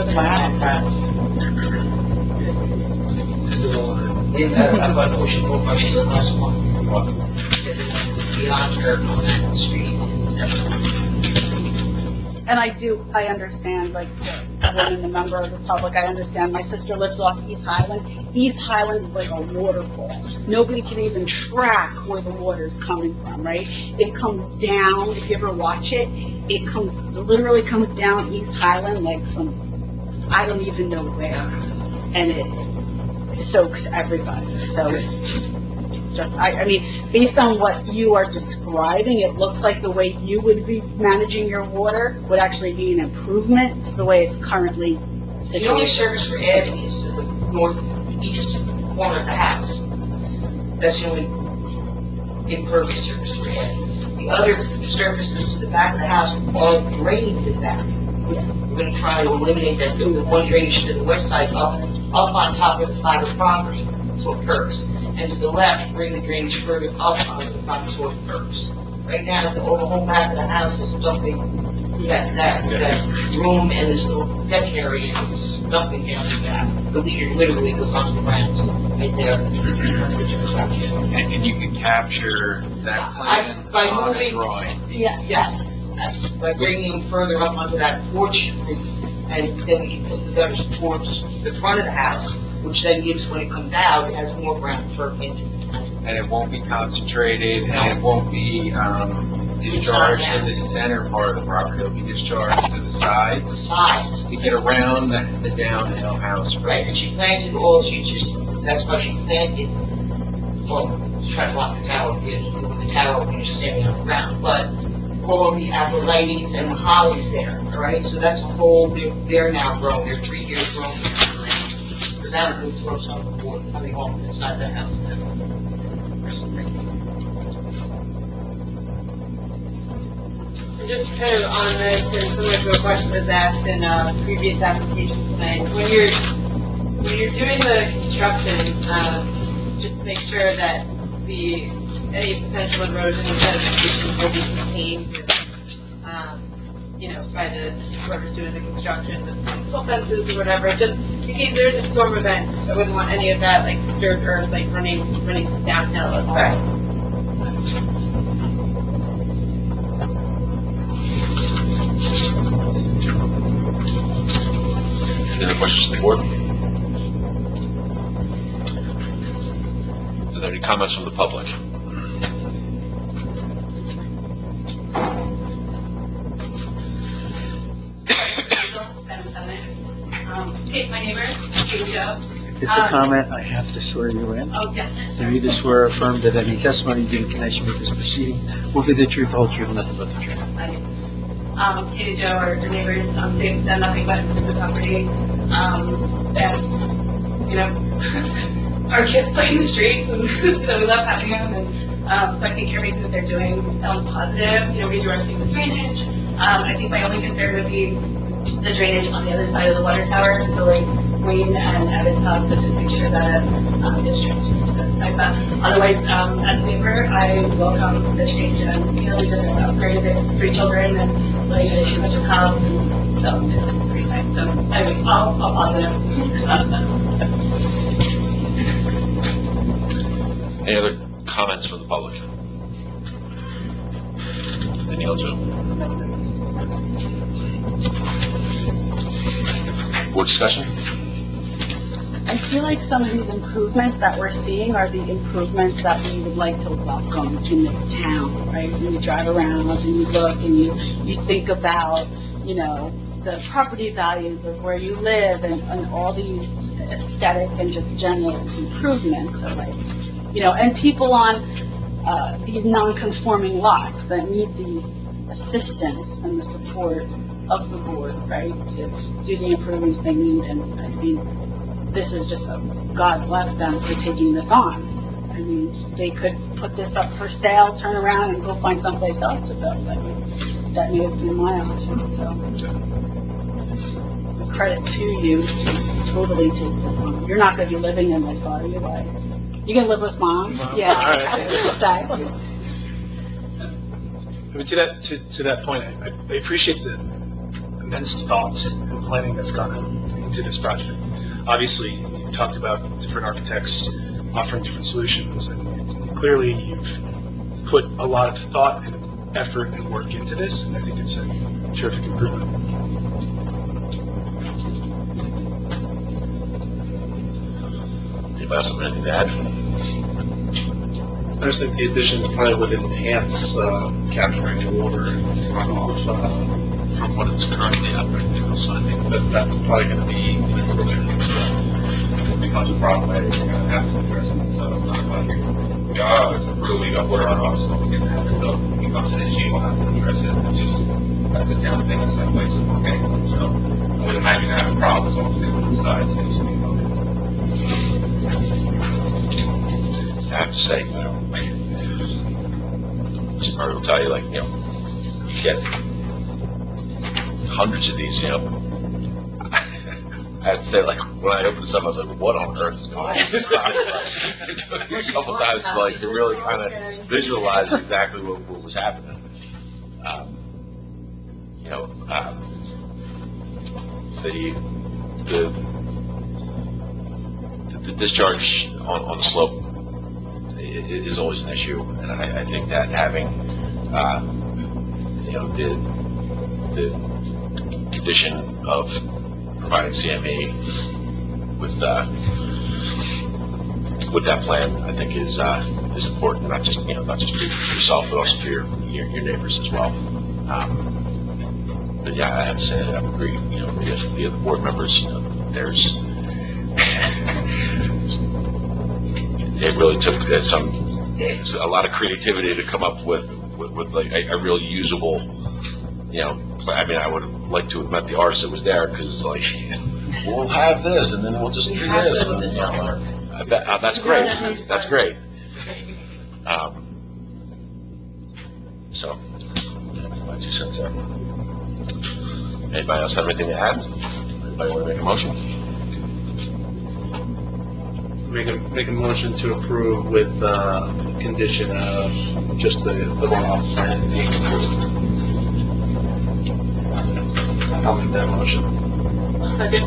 Yeah, about Ocean Boat, my last one. Beyond her, on that street is And I understand, like, the woman, the member of the public, I understand. My sister lives off East Highland. East Highland is like a waterfall. Nobody can even track where the water's coming from, right? It comes down, if you ever watch it, it literally comes down East Highland, like from, I don't even know where. And it soaks everybody. So it's just, I mean, based on what you are describing, it looks like the way you would be managing your water would actually be an improvement to the way it's currently the only situated. service we're adding is to the northeast corner of the house. That's the only impervious surface we're adding. The other surfaces to the back of the house are drained in that. We're gonna try to eliminate that, do the one drainage to the west side up on top of the side of the property, so it perks. And to the left, bring the drainage further up onto the property so it perks. Right now, the whole back of the house is dumping, that room and this little deck area is dumping down to that. The leader literally goes onto the ground, right there. And you can capture that plan By on a moving- drawing. Yes, by bringing them further up onto that porch roof, and then we can put the gutters towards the front of the house, which then gives, when it comes out, it has more ground to perk into. And it won't be concentrated, and it won't be, discharged in the center part of the property. It'll be discharged to the sides to get around the downhill house. Right, and she planted all, that's why she planted, well, to try to block the tower, because with the tower, we're just standing on the ground, but all of the abrolites and the hollies there, all right? So that's a whole, they're now growing, they're 3 years growing. So that would throw some of the boards coming off the side of the house then. Just kind of on this, and similar to a question was asked in previous applications tonight, when you're doing the construction, just to make sure that any potential erosion and sedimentation will be contained, by whoever's doing the construction, the silt fences or whatever, just in case there's a storm event, I wouldn't want any of that, like, disturbed earth, like, running downhill at all. Right. Any other questions from the board? Are there any comments from the public? Hey, my neighbor, Katie Joe. It's a comment I have to swear you in. Oh, yes. Do you either swear or affirm that any testimony you give in connection with this proceeding will be the truth, the whole truth, and nothing but the truth? I do. Katie Joe, our neighbors, they've done nothing but improve the property. And, you know, our kids play in the street, and we love having them. And so I think everything that they're doing sounds positive. You know, we do everything with drainage. I think my only concern would be the drainage on the other side of the water tower. So like Wayne and Evan Tubbs, so just make sure that it's transferred to the other side. But otherwise, as a neighbor, I welcome the change. And, you know, we just upgraded it, 3 children, and like a 2-bedroom house. And so it's pretty exciting. So I mean, all positive. Any other comments from the public? Any else? Board discussion? I feel like some of these improvements that we're seeing are the improvements that we would like to welcome in this town, right? When you drive around and you look and you think about, you know, the property values of where you live and all these aesthetic and just general improvements. So like, you know, and people on these non-conforming lots that need the assistance and the support of the board, right, to do the improvements they need. And I mean, this is just God bless them for taking this on. I mean, they could put this up for sale, turn around, and go find someplace else to build. I mean, that may have been my option. So, credit to you to totally take this on. You're not going to be living in this, are you? Like, you can live with mom. Yeah, Right. exactly. I mean, to that point, I appreciate the immense thoughts and planning that's gone into this project. Obviously, you talked about different architects offering different solutions, and clearly you've put a lot of thought and effort and work into this, and I think it's a terrific improvement. Anybody else have anything to add? I just think the additions probably would enhance capturing the water and runoff from what it's currently at right now. So I think that's probably going to be an improvement. It becomes a problem that you're going to have to address it. So it's not like, it's approved, we got water runoff, so we can have it. So we come to the issue, we'll have to address it. It's just, that's a town thing, it's not a place of okay. So I would imagine having problems on the two sides. I have to say, you know, Mr. will tell you, like, you know, you get hundreds of these, you know. I have to say, like, when I opened this up, I was like, what on earth is going on? It took me a couple times to really kind of visualize exactly what was happening. You know, the discharge on the slope is always an issue, and I think that having, you know, the condition of providing CME with that plan, I think is important, not just for yourself, but also for your neighbors as well. But yeah, I have to say, I agree. You know, the other board members, you know, there's. It really took a lot of creativity to come up with like a real usable, you know. I mean, I would have liked to have met the artist that was there, because like, we'll have this and then we'll just do this. I bet that's great. That's great. So, my 2 cents there. Anybody else have anything to add? Anybody want to make a motion? Make a motion to approve with condition of just the runoff plan being approved. I'll make that motion. Second.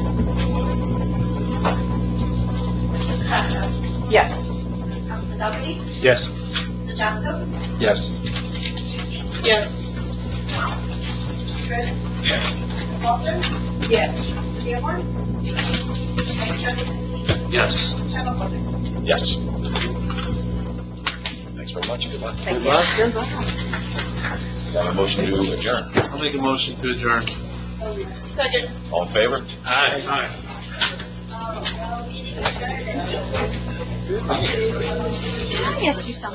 Yes. Councilman Duffy? Yes. Mr. Jasko? Yes. Yes. Mr. Chris? Yes. Ms. Walter? Yes. Mr. Diemar? Yes. Yes. Thanks very much. Good luck. Good luck. Do I have a motion to adjourn? I'll make a motion to adjourn. Second. All in favor? Aye. Can I ask you something?